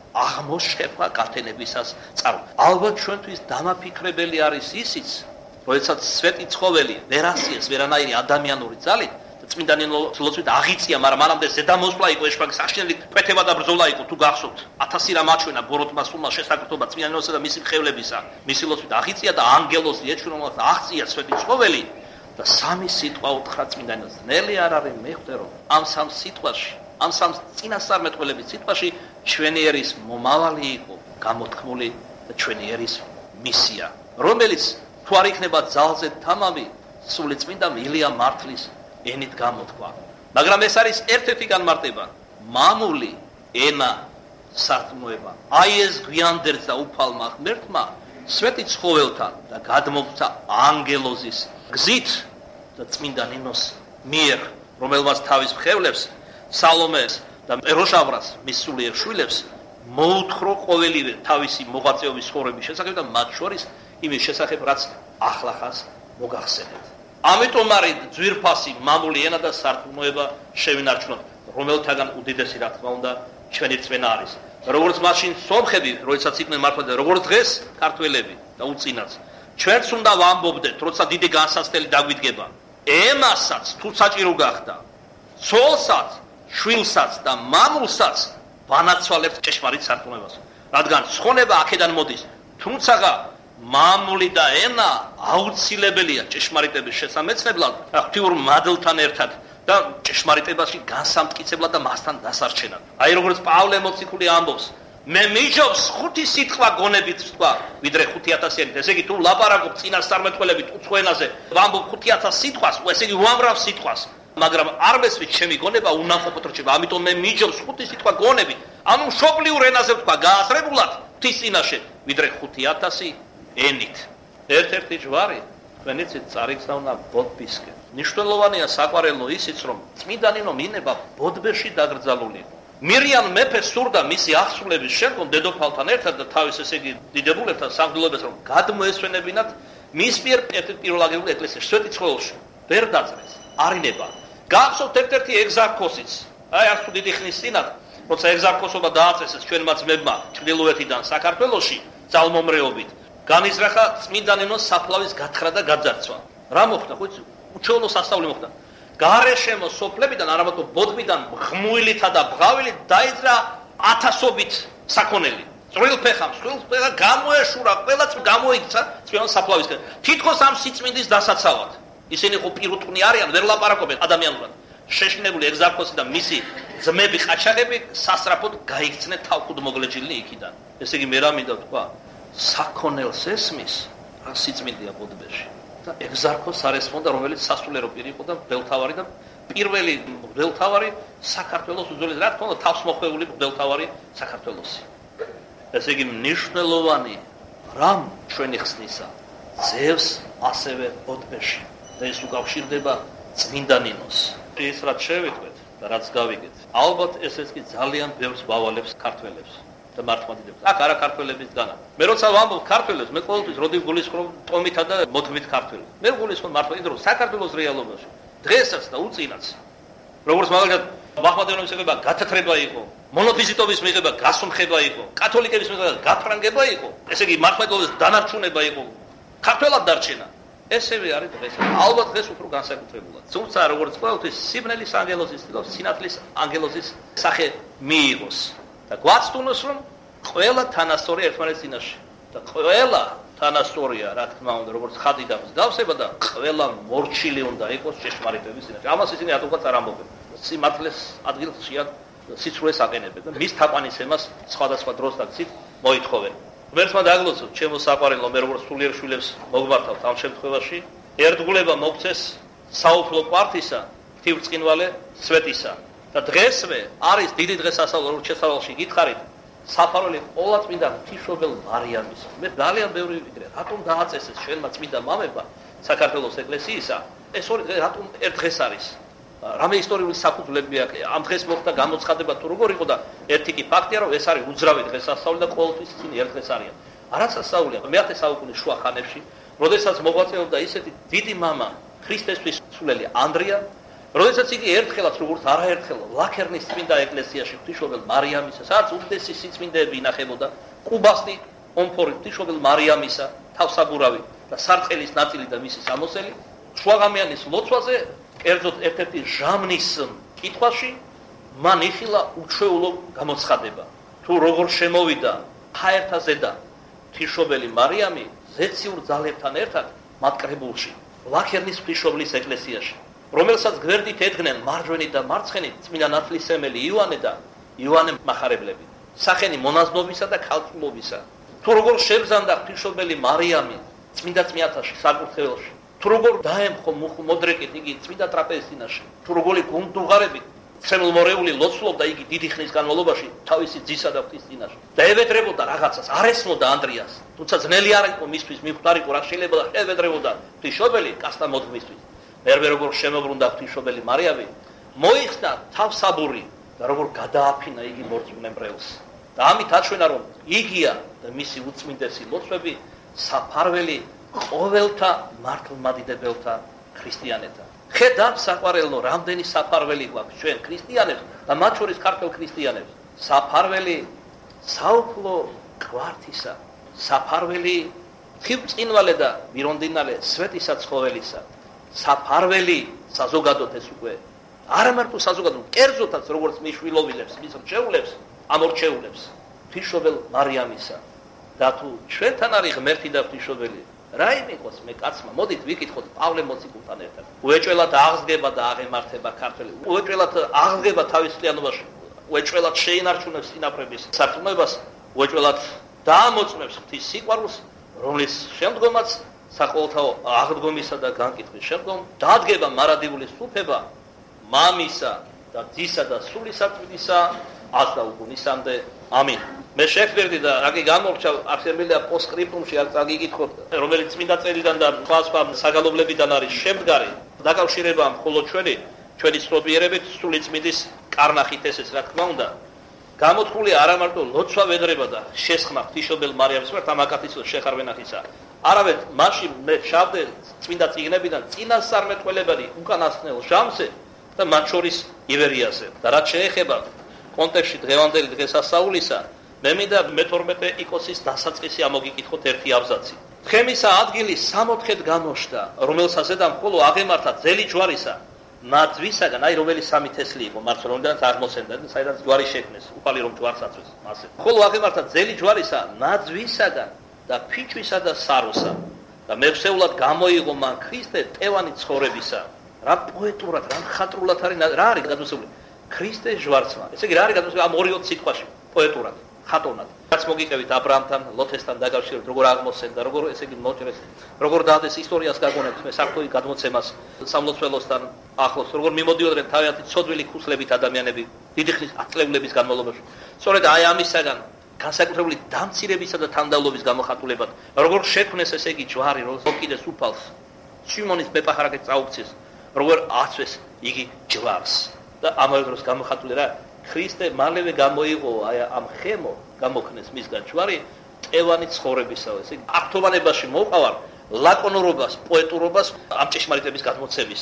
აღმოშეფა კათენებისას წარო ალბათ ჩვენთვის დამაფიქრებელი არის ისიც როდესაც სვეტი ცხოველი ვერ ასიეს ვერანაირი ადამიანური ძალით წმინდანინო ლოცვით აღიწია მაგრამ მანამდე ზედამოსვლა იყო ეშპაგის აღშენილი კვეთება და ბრძოლა იყო თუ გახსოვთ ათასი რამ აჩვენა ბოროტმა სულმა შესაკრთობა წმინდანინოსა და მისი მხევლებისა მისი ლოცვით აღიწია და ანგელოზი ეჩვენა რომ აღწია სვეტი ცხოველი და სამი სიტყვა უთხრა წმინდანინოს ნელი არ არის მეხვდე რომ ამ სამ სიტყვაში ამ სამ წინასწარმეტყველების სიტყვაში ჩვენი ერის მომავალი იყო გამოთქმული და ჩვენი ერის მისია რომელიც თუ არ იქნება ძალზე თამამი სული წმინდა ილია მართლის ენით გამოთქვა მაგრამ ეს არის ერთ-ერთი განმარტება მამული ენა სარწმუნოება აი ეს გვიანდერძა უფალმა ღმერთმა სვეტი ცხოველთან და გადმოგვცა ანგელოზის გზით და წმინდა ნინოს მიერ რომელმაც თავის მხევლებს სალომეს და როშავრას მის სულიერ შვილებს მოუთხრო ყოველივე თავისი მოღვაწეობის ცხოვრების შესახებ და მათ შორის იმის შესახებ რაც ახლახას მოგახსენეთ ამიტომ არის ძვირფასი მამული ენა და სარწმუნოება შევინარჩუნოთ რომელთაგან უდიდესი რა თქმა უნდა ჩვენი რწმენა არის როგორც მაშინ სომხები როდესაც იყვნენ მართლად როგორც დღეს ქართველები და უწინაც ჩვენც უნდა ვამბობდეთ როცა დიდი განსაცდელი დაგვიდგება ემასაც თუ საჭირო გახდა ცოლსაც შვილსაც და მამულსაც ვანაცვალებთ ჭეშმარიტ სარწმუნოებას რადგან ცხონება აქედან მოდის თუმცაღა მამული და ენა აუცილებელია ჭეშმარიტების შესამეცნებლად აქტიურ მადლთან ერთად და ჭეშმარიტებაში განსამტკიცებლად და მასთან დასარჩენად აი როგორც პავლე მოციქული ამბობს მე მიჯობს ხუთი სიტყვა გონებით ვთქვა ვიდრე ხუთი ათასიანი ესე იგი თუ ლაპარაკობ წინასწარმეტყველებით უცხო ენაზე ვამბობ ხუთი ათას სიტყვას ესე იგი უამრავ სიტყვას მაგრამ არ მესმის ჩემი გონება უნაყოფოდ რჩება ამიტომ მე მიჯობს ხუთი სიტყვა გონებით ანუ მშობლიურ ენაზე ვთქვა გააზრებულად ღვთის წინაშე ვიდრე ხუთი ათასი ენით ერთ-ერთი ჯვარი თქვენიცით წარიგზავნა ბოდბისკენ მნიშვნელოვანია საყვარელო ისიც რომ წმინდანინო მინება ბოდბეში დაკრძალული მირიან მეფე სურდა მისი აღსრულების შემდგომ დედოფალთან ერთად და თავის ესე იგი დიდებულებთან სამღვდელოებას რომ გადმოესვენებინათ მის მიერ პირველ აგებულ ეკლესიაში სვეტი ცხოველში ვერ დაძრეს არინება გახსოვთ ერთ-ერთი ეგზარქოსიც აი ასუ დიდი ხნის წინათ როცა ეგზარქოსობა დააწესეს ჩვენმა ძმებმა ჩრდილოეთიდან საქართველოში ძალმომრეობით განიზრახა წმინდანინოს საფლავის გათხრა და გაძარცვა რა მოხდა ხო იცი უჩვეულო სასწაული მოხდა გარეშემო სოფლებიდან არამატო ბოდბიდან ღმუილითა და ბღავილით დაიძრა ათასობით საქონელი წვრილ ფეხამ წვრილ ფეხა გამოეშურა ყველაც გამოიქცა წმინდანოს საფლავისკენ თითქოს ამ სიწმინდის დასაცავად ისინი ხო პირუტყნი არიან ვერ ლაპარაკობენ ადამიანურად შეშინებული ეგზარქოსი და მისი ძმები ყაჩაღები სასწრაფოდ გაიქცნენ თავხუდ მოგლეჯილნი იქიდან ესე იგი მე რა მინდა თქვა საქონელს ესმის რა სიწმინდეა ბოდბეში და ეგზარქოს არ ესმოდა რომელიც სასულიერო პირი იყო და მღვდელთავარი და პირველი მღვდელთავარი საქართველოს უძველესი რა თქმა უნდა თავს მოხვეული მღვდელთავარი საქართველოსი ესე იგი მნიშვნელოვანი რამ ჩვენი ხსნისა ძევს ასევე ბოდბეში და ეს უკავშირდება წმინდა ნინოს ის რაც შევიტყვეთ და რაც გავიგეთ ალბათ ესეც კი ძალიან ბევრს ვავალებს ქართველებს და მართლმადიდებლებს აქ არა ქართველების განა მე როცა ვამბობ ქართველებს მე ყოველთვის როდი გულისხმობ ტომითა და მოთმით ქართველებს მე გულისხმობ მართლმადიდებლებს საქართველოს რეალობაში დღესაც და უწინაც როგორც მაგალითად მაჰმადიანობის მიღება გათათრება იყო, მონოფიზიტობის მიღება გასუმხება იყო, კათოლიკების მიღება გაფრანგება იყო, ესე იგი მართლმადიდებლობის დანარჩუნება იყო, ქართველად დარჩენა. ესევე არის დღეს. ალბათ დღეს უფრო განსაკუთრებულად. თუმცა როგორც ყოველთვის სიბნელის ანგელოზის ცდილობს სინათლის ანგელოზის სახე მიიღოს. და გვაცნობს რომ ყველა თანასწორია ერთმანეთის წინაშე. და ყველა თანასწორია, რა თქმა უნდა, როგორც ხადი და მსგავსება და ყველა მორჩილი უნდა იყოს ჭეშმარიტების წინაშე. ამას ისინი რატომღაც არ ამბობენ. სიმართლეს ადგილს ხშირად სიცრუეს აყენებენ და მის თაყვანისცემას სხვადასხვა დროს და გზით მოითხოვენ. ღმერთმა დაგლოცო, ჩემო საყვარელო, მე როგორც სულიერ შვილებს მოგმართავთ ამ შემთხვევაში, ერთგულება მოგცეს საუფლო კვართისა, ღვთისმწყინვალე სვეტისა. და დღესვე არის დიდი დღესასწაული, როგორც შესავალში გითხარით, საფარველი ყოვლადწმინდა ღვთისმშობელ მარიამის. მე ძალიან ბევრი ვიდრე, რატომ დააწესეს შენმა წმინდა მამება საქართველოს ეკლესიისა? ეს ორი დღე რატომ ერთ დღეს არის? რამე ისტორიული საფუძვლები აქვს. ამ დღეს მოხდა გამოცხადება თუ როგორ იყო და ერთი კი ფაქტია, რომ ეს არის უძრავი დღესასწაული და ყოველთვის ისინი ერთ დღეს არიან. არასასწაულია. მეათე საუკუნის შუა ხანებში, როდესაც მოღვაწეობდა ისეთი დიდი მამა, ქრისტესთვის სულელი ანდრია, როდესაც იგი ერთხელაც როგორც არაერთხელ ლაქერნის წმინდა ეკლესიაში ღვთისმშობელ მარიამისა, სადაც უდიდესი სიწმინდეები ინახებოდა, ყუბასტი ომფორი ღვთისმშობელ მარიამისა, თავსაბურავი და სარწყელის ნაწილი და მისი სამოსელი, შუაღამიანის ლოცვაზე კერძოდ ერთ-ერთი ჟამნის კითხვაში მან იხილა უჩვეულო გამოცხადება. თუ როგორ შემოვიდა ჰაერთა ზედა ღვთისმშობელი მარიამი ზეციურ ძალებთან ერთად მათ კრებულში, ლაქერნის ღვთისმშობლის ეკლესიაში, რომელსაც გვერდით ედგნენ მარჯვენით და მარცხენით წმინდა ნათლისმცემელი იოანე და იოანე მახარებლები, სახენი მონაზნობისა და ქალწულობისა. თუ როგორ შებზანდა ღვთისმშობელი მარიამი წმინდა წმინდათაში საკურთხეველში, თუ როგორ დაემხო მოდრეკით იგი წმინდა ტრაპეზის წინაშე, თუ როგორი გუნდუღარებით ცემლმორეული ლოცულობდა იგი დიდი ხნის განმავლობაში თავისი ძისა და ღვთის წინაშე. და ევედრებოდა რაღაცას, არ ესმოდა ანდრიას, თუმცა ძნელი არ იყო მისთვის, მიხვდარი იყო რა შეიძლება და ევედრებოდა ღვთისმშობელი კაცთა მოდგმისთვის. მერვე როგორ შემოbrunდა ღვთისმშობელი მარიამი, მოიხსნა თავსაბური და როგორ გადააფინა იგი მორწმუნე მრევლს. და ამით აჩვენა რომ იგია და მისი უწმინდესი ლოცვები საფარველი ყოველთა მართლმადიდებელთა ქრისტიანებთან. ხედავთ საყვარელო, რამდენი საფარველი გვაქვს ჩვენ ქრისტიანებს და მათ შორის ქართველ ქრისტიანებს. საფარველი საუფლო კვართისა, საფარველი ღვთისმწყინვალე და მირონდინალე სვეტისა ცხოველისა, საფარველი საზოგადოდ ეს უკვე არა მარტო საზოგადოდ, კერძოდაც როგორც მიშვილობილებს, მის რჩეულებს, ამორჩეულებს ღვთისმშობელ მარიამისა. და თუ ჩვენთან არის ღმერთი და ღვთისმშობელი, რა იმიყოს მე კაცმა, მოდით ვიკითხოთ პავლე მოციქულთან ერთად. უეჭველად აღსგება და აღემართება ქართველი, უეჭველად აღსგება თავისუფლიანობაში, უეჭველად შეინარჩუნებს წინაპრების სარწმუნოებას, უეჭველად დაამოწმებს ღვთის სიყვარულს, რომლის შემდგომაც საყოველთაო აღდგომისა და განკითხვის შემდგომ დადგება მარადიული სუფება მამისა და ძისა და სული სარწმუნისა ას და უგუნისამდე. ამინ. მე შეხვდები და რაკი გამორჩა აღსერმელია პოსტსკრიპტუმში არ წაგიკითხოთ, რომელიც წმინდა წერიდან და სხვა საგალობლებიდან არის შემდგარი დაკავშირება მხოლოდ ჩვენი ჩვენი ცნობიერებით სული წმინდის კარნახით ესეც რა თქმა უნდა. გამოთქმული არა მარტო ლოცვა ვედრება და შესხმა ღვთისმშობელ მარიამის მიმართ ამაკათის შეხარვენახისა. არავეთ მაშინ მე შავდე წმინდა წიგნებიდან წინასწარმეტყველებადი უკანასკნელ ჟამზე და მათ შორის ივერიაზე. და რაც შეეხება კონტექსტში დღევანდელი დღესასწაულისა, მე მინდა მეთორმეტე იკოსის დასაწყისი ამოგიკითხოთ ერთი აბზაცი. თხემისა ადგილი სამოთხედ გამოშთა, რომელსაც ზედა მხოლოდ აღემართა ძელი ჯვარისა, ნაძვისაგან, აი რომელი სამი თესლი იყო მარცხნივ, რომლიდანაც აღმოსენდა და საიდანაც ჯვარი შექმნეს, უფალი რომ ჯვარს აწვეს, ასე. მხოლოდ აღემართა ძელი ჯვარისა, ნაძვისაგან და ფიჩვისა და საროსა. და მეხსეულად გამოიღო მან ქრისტე ტევანი ცხოვრებისა. რა პოეტურად, რა მხატვრულად არის, რა არის გადმოსული ქრისტეს ჯვარცმა. ესე იგი რა არის გადმოსული ამ ორი ციტყვაში პოეტურად, ხატოვნად. რაც მოგიყევით ა ブラ ამთან, ლოთესთან დაკავშირებით, როგორ აღმოსენდა, როგორ ესე იგი მოჭრეს, როგორ დადეს ისტორიას გაგონებთ მე საქმეში გადმოცემას სამლოცველოსთან ახლოს, როგორ მიმოდიოდნენ თავიანთი ცოდვილი ქუსლებით ადამიანები დიდი ხნის ათწლეულების განმავლობაში. სწორედ აი ამისაგან განსაკუთრებული დამცირებისა და თანდავლობის გამოხატულებად, როგორ შექმნეს ესე იგი ჯვარი, როგორ კიდეს უფალს, სიმონის მეპაჰარაკეთ წაუქცეს, როგორ აცვეს იგი ჯვარს. და ამავე დროს გამოხატული რა ქრისტე მალევე გამოიღო აი ამ ხემო გამოხნეს მისგან ჯვარი ტევანი ცხოვრებისაო. ესე იგი აქტოვანებაში მოყავარ ლაკონურობას, პოეტურობას ამ ჭეშმარიტების გადმოცემისა.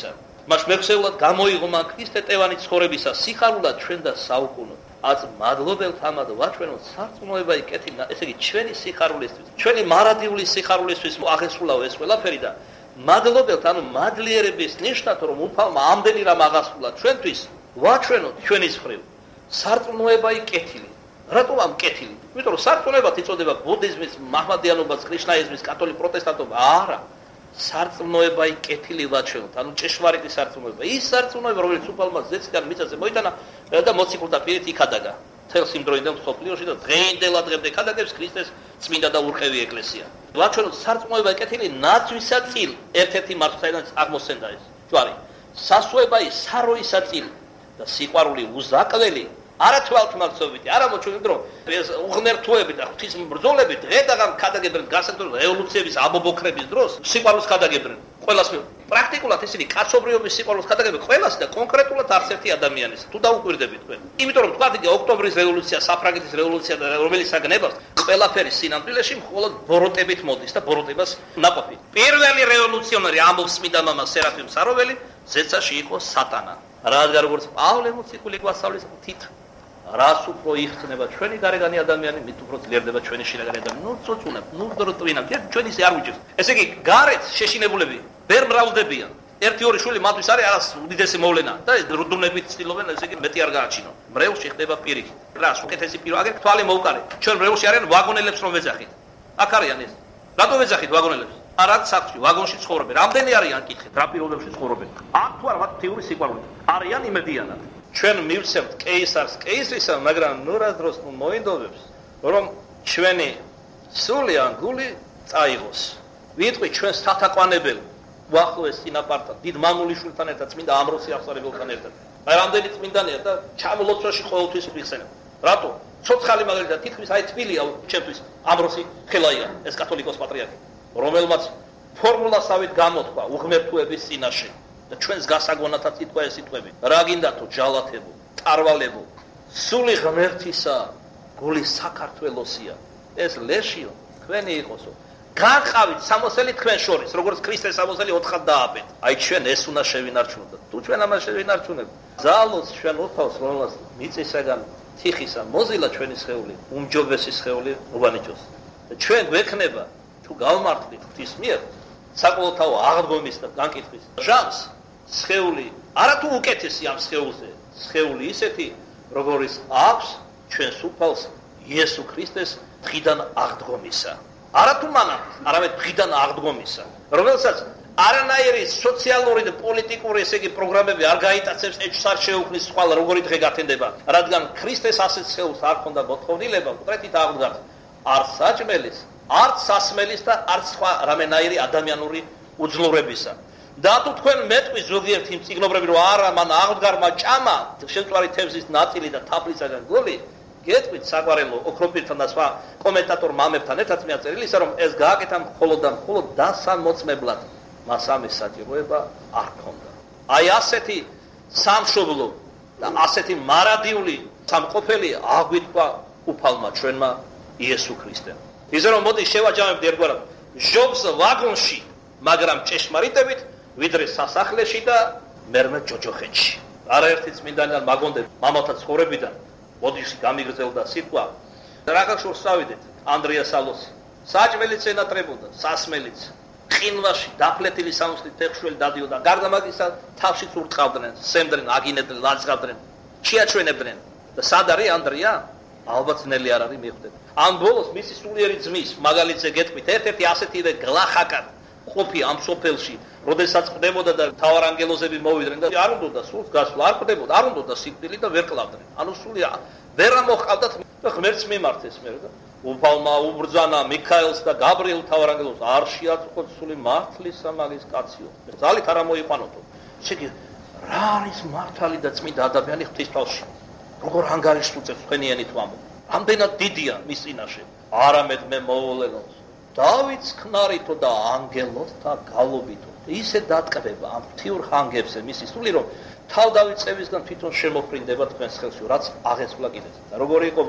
მას მეხსეულად გამოიღო მან ქრისტე ტევანი ცხოვრებისა სიხარულად ჩვენ და საუკუნო აც მადლობელთ ამად ვაჩვენოთ სარწმუნოება იკეთინა ესე იგი ჩვენი სიხარულისთვის ჩვენი მარადიული სიხარულისთვის აღესრულა ეს ყველაფერი და მადლობელთ ანუ მადლიერების ნიშნად რომ უფალმა ამდენი რამ აღასრულა ჩვენთვის ვაჩვენოთ ჩვენის მხრივ სარწმუნოება იკეთილი რატომ ამ კეთილი იმიტომ რომ სარწმუნოებად იწოდება ბუდიზმის მაჰმადიანობას ქრიშნაიზმის კათოლიკ პროტესტანტობა არა სარწმუნოება იკეთილი ვაჩვენოთ ანუ ჭეშმარიტი სარწმუნოება ის სარწმუნოება რომელიც უფალმა ზეციდან მიწაზე მოიტანა და მოციქულთა პირით იქადაგა თელს იმ დროინდელ მსოფლიოში და დღეინდელად დღემდე ქადაგებს ქრისტეს წმინდა და ურყევი ეკლესია ვაჩვენოთ სარწმუნოება იკეთილი ნაცვისა წილ ერთ-ერთი მართლმსაჯულს აღმოსცენდა ეს ჯვარი სასუება ის საროისა წილ და სიყვარული უზაკლელი არა თვალთმაცობით, არა მოჩვენებთ რომ ეს უღმერთოები და ღვთისმბრძოლები დღედაღამ ქადაგებენ გასაგებელ რევოლუციების ამობოქრების დროს სიყვარულს ქადაგებენ. ყველას პრაქტიკულად ისინი კაცობრიობის სიყვარულს ქადაგებენ ყველას და კონკრეტულად არც ერთი ადამიანის. თუ დაუკვირდებით თქვენ. იმიტომ რომ თქვათ იგი ოქტომბრის რევოლუცია, საფრანგეთის რევოლუცია და რომელიც აგნებას ყველაფერი სინამდვილეში მხოლოდ ბოროტებით მოდის და ბოროტებას ნაყოფი. პირველი რევოლუციონერი ამბობს წმინდა მამა სერაფიმ საროველი, ზეცაში იყო სატანა. რადგან როგორც პავლე მოციქული გვასწავლის თით რას უფრო იხსნება ჩვენი გარეგანი ადამიანი, მით უფრო ძლიერდება ჩვენი შინაგანი ადამიანი. ნუ წუწუნა, ნუ დროტვინა, ჩვენი ისე არ უჭირს. ესე იგი, გარეთ შეშინებულები ვერ მრავლდებიან. ერთი ორი შვილი მათთვის არის არას უდიდესი მოვლენა და რუდუნებით ცდილობენ, ესე იგი, მეტი არ გააჩინონ. მრევლში ხდება პირიქით. რას უკეთესი პირო, აგერ თვალი მოუკარე. ჩვენ მრევლში არიან ვაგონელებს რომ ვეძახით. აქ არიან ეს. რატო ვეძახით ვაგონელებს? არად სახლში, ვაგონში ცხოვრობენ. რამდენი არიან კითხეთ, რა პირობებში ცხოვრობენ. აქ თუ არა, მათ თეორიული სიყვარული. არიან იმედიანად. ჩვენ მივცემთ კეისარს კეისრისა, მაგრამ ნუ რა დროს მოინდობებს, რომ ჩვენი სული ან გული წაიღოს. ვიტყვი ჩვენს თათაყვანებელ უახლოეს წინაპართან, დიდ მამულიშვილთან ერთად, წმინდა ამბროსი აღსარებელთან ერთად. აი რამდენი წმინდანია და ჩამოლოცვაში ყოველთვის ვიხსენებ. რატო? ცოცხალი მაგალითად თითქმის აი თბილია ჩემთვის ამბროსი ხელაია, ეს კათოლიკოს პატრიარქი, რომელმაც ფორმულასავით გამოთქვა უღმერთოების წინაშე. და ჩვენს გასაგონათაც ითქვა ეს სიტყვები. რა გინდა თუ ჯალათებო, ტარვალებო, სული ღმერთისა, გული საქართველოსია. ეს ლეშიო, თქვენი იყოსო. განყავით სამოსელი თქვენ შორის, როგორც ქრისტეს სამოსელი ოთხად დააბეთ. აი ჩვენ ეს უნდა შევინარჩუნოთ. თუ ჩვენ ამას შევინარჩუნებთ, ძალოს ჩვენ უფალს, რომელსაც მიწისაგან თიხისა მოზილა ჩვენი სხეული, უმჯობესი სხეული უბანიჭოს. და ჩვენ გვექნება თუ გავმართლით ღვთის მიერ საკოლოთაო აღდგომის და განკითხვის ჟამს სხეული არა თუ უკეთესი ამ სხეულზე სხეული ისეთი როგორიც აქვს ჩვენს უფალს იესო ქრისტეს დღიდან აღდგომისა არა თუ მანამ არამედ დღიდან აღდგომისა რომელსაც არანაირი სოციალური და პოლიტიკური ესე იგი პროგრამები არ გაიტაცებს ეჭვს არ შეუქმნის სხვა როგორი დღე გათენდება რადგან ქრისტეს ასეთ სხეულს არ ქონდა მოთხოვნილება კონკრეტით აღდგარს არც საჭმელის არც სასმელის და არც სხვა რამენაირი ადამიანური უძლურებისა. და თუ თქვენ მეტყვი ზოგიერთ იმ წიგნობრები რომ არა მან აღდგარმა ჭამა შემწვარი თევზის ნაწილი და თაფლისაგან გოლი, გეტყვით საგვარელო ოქროპირთან და სხვა კომენტატორ მამებთან ერთად მიაწერილი ისა რომ ეს გააკეთა მხოლოდ და მხოლოდ დასამოწმებლად, მას ამის საჭიროება არ ქონდა. აი ასეთი სამშობლო და ასეთი მარადიული სამყოფელი აგვიტყვა უფალმა ჩვენმა იესო ქრისტემ. ისე რომ მოდი შევაჯამებთ ერთგვარად ჟობს ვაგონში მაგრამ ჭეშმარიტებით ვიდრე სასახლეში და მერმე ჯოჯოხეთში არაერთი წმინდანი ან მაგონდები მამათა ცხოვრებიდან ბოდიში გამიგრძელდა სიტყვა რაღაც შორს წავიდეთ ანდრია სალოსი საჭმელიც ენატრებოდა სასმელიც ყინვაში დაფლეთილი სამოსლით ფეხშველი დადიოდა გარდა მაგისა თავშიც ურტყავდნენ სემდნენ აგინებდნენ ლაძღავდნენ შეაჩვენებდნენ და სად არის ანდრია ალბათ ნელი არ არის მიხვდეთ ამ ბოლოს მისი სულიერი ძმის მაგალითზე გეტყვით ერთ-ერთი ასეთივე გლახაკა ყოფი ამ სოფელში როდესაც ყდებოდა და თავარანგელოზები მოვიდნენ და არ უნდოდა სულს გასვლა არ ყდებოდა არ უნდოდა სიკვდილი და ვერ კლავდნენ ანუ სული ვერ ამოჰყავდათ და ღმერთს მიმართეს მე და უფალმა უბრძანა მიქაელს და გაბრიელ თავარანგელოზს არ შეაწუხოთ სული მართლისა მაგის კაციო ძალით არ ამოიყვანოთო შეგი რა არის მართალი და წმინდა ადამიანი ღვთის თვალში როგორ ანგარიშუწევს თქვენიანი თუ ამბობ ამდენად დიდია მის წინაშე არამედ მე მოულენოს დავითს ქნარითო და ანგელოზთა გალობითო ისე დატკბება ამ ღვთიურ ხანგებზე მისი სული რომ თავ დავით წევისგან თვითონ შემოფრინდება თქვენს ხელში რაც აღესვლა კიდეც და როგორი იყო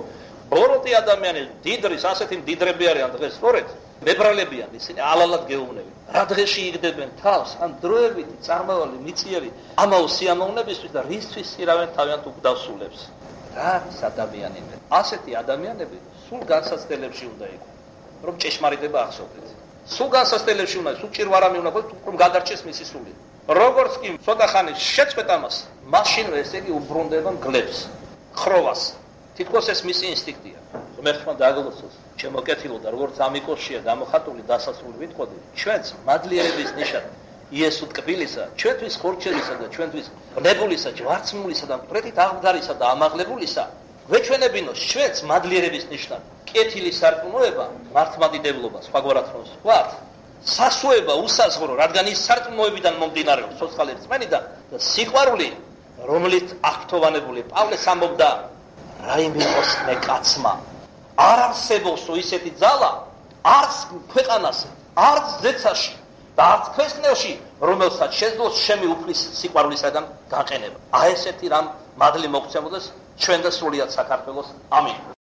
ბოროტი ადამიანები, დიდრის, ასეთი მდიდრები არიან დღეს, სწორედ, მებრალებიან, ისინი ალალად გეუბნები. რა დღეში იგდებენ თავს, ან დროებითი, წარმავალი, მიწიერი, ამაო სიამოვნებისთვის და რისთვის ირავენ თავიანთ უკდავსულებს. რა არის ადამიანები? ასეთი ადამიანები სულ განსაცდელებში უნდა იყოს, რომ ჭეშმარიტება ახსოვდეთ. სულ განსაცდელებში უნდა, სულ ჭირვარამი უნდა იყოს, რომ გადარჩეს მისი სული. როგორც კი ცოტა ხანი შეწყვეტ ამას, მაშინვე ესე იგი უბრუნდება მგლებს, ხროვას. თითქოს ეს მისი ინსტინქტია. ღმერთმა დაგლოცოს, ჩემო კეთილო და როგორც ამიკოშია გამოხატული დასასრული ვიტყოდი, ჩვენც მადლიერების ნიშად იესო ტკბილისა, ჩვენთვის ხორჩელისა და ჩვენთვის ღნებულისა, ჯვარცმულისა და მკვეთრით აღდგარისა და ამაღლებულისა, გვეჩვენებინოს ჩვენც მადლიერების ნიშნად. კეთილი სარწმუნოება, მართლმადიდებლობა, სხვაგვარად რომ ვთქვათ, სასუება უსაზღვრო, რადგან ის სარწმუნოებიდან მომდინარეობს, ცოცხალი რწმენიდან და სიყვარული, რომლით აღფრთოვანებული პავლეს ამბობდა, რაიმე იყოს მე კაცმა, არ არსებობსო ისეთი ძალა, არც ქვეყანაზე, არც ზეცაში და არც ქვეყნებში, რომელსაც შეძლოს ჩემი უფლის სიყვარულისაგან გაყენება. აი ესეთი რამ მადლი მოგცემოდეს ჩვენ და სრულიად საქართველოს. ამინ.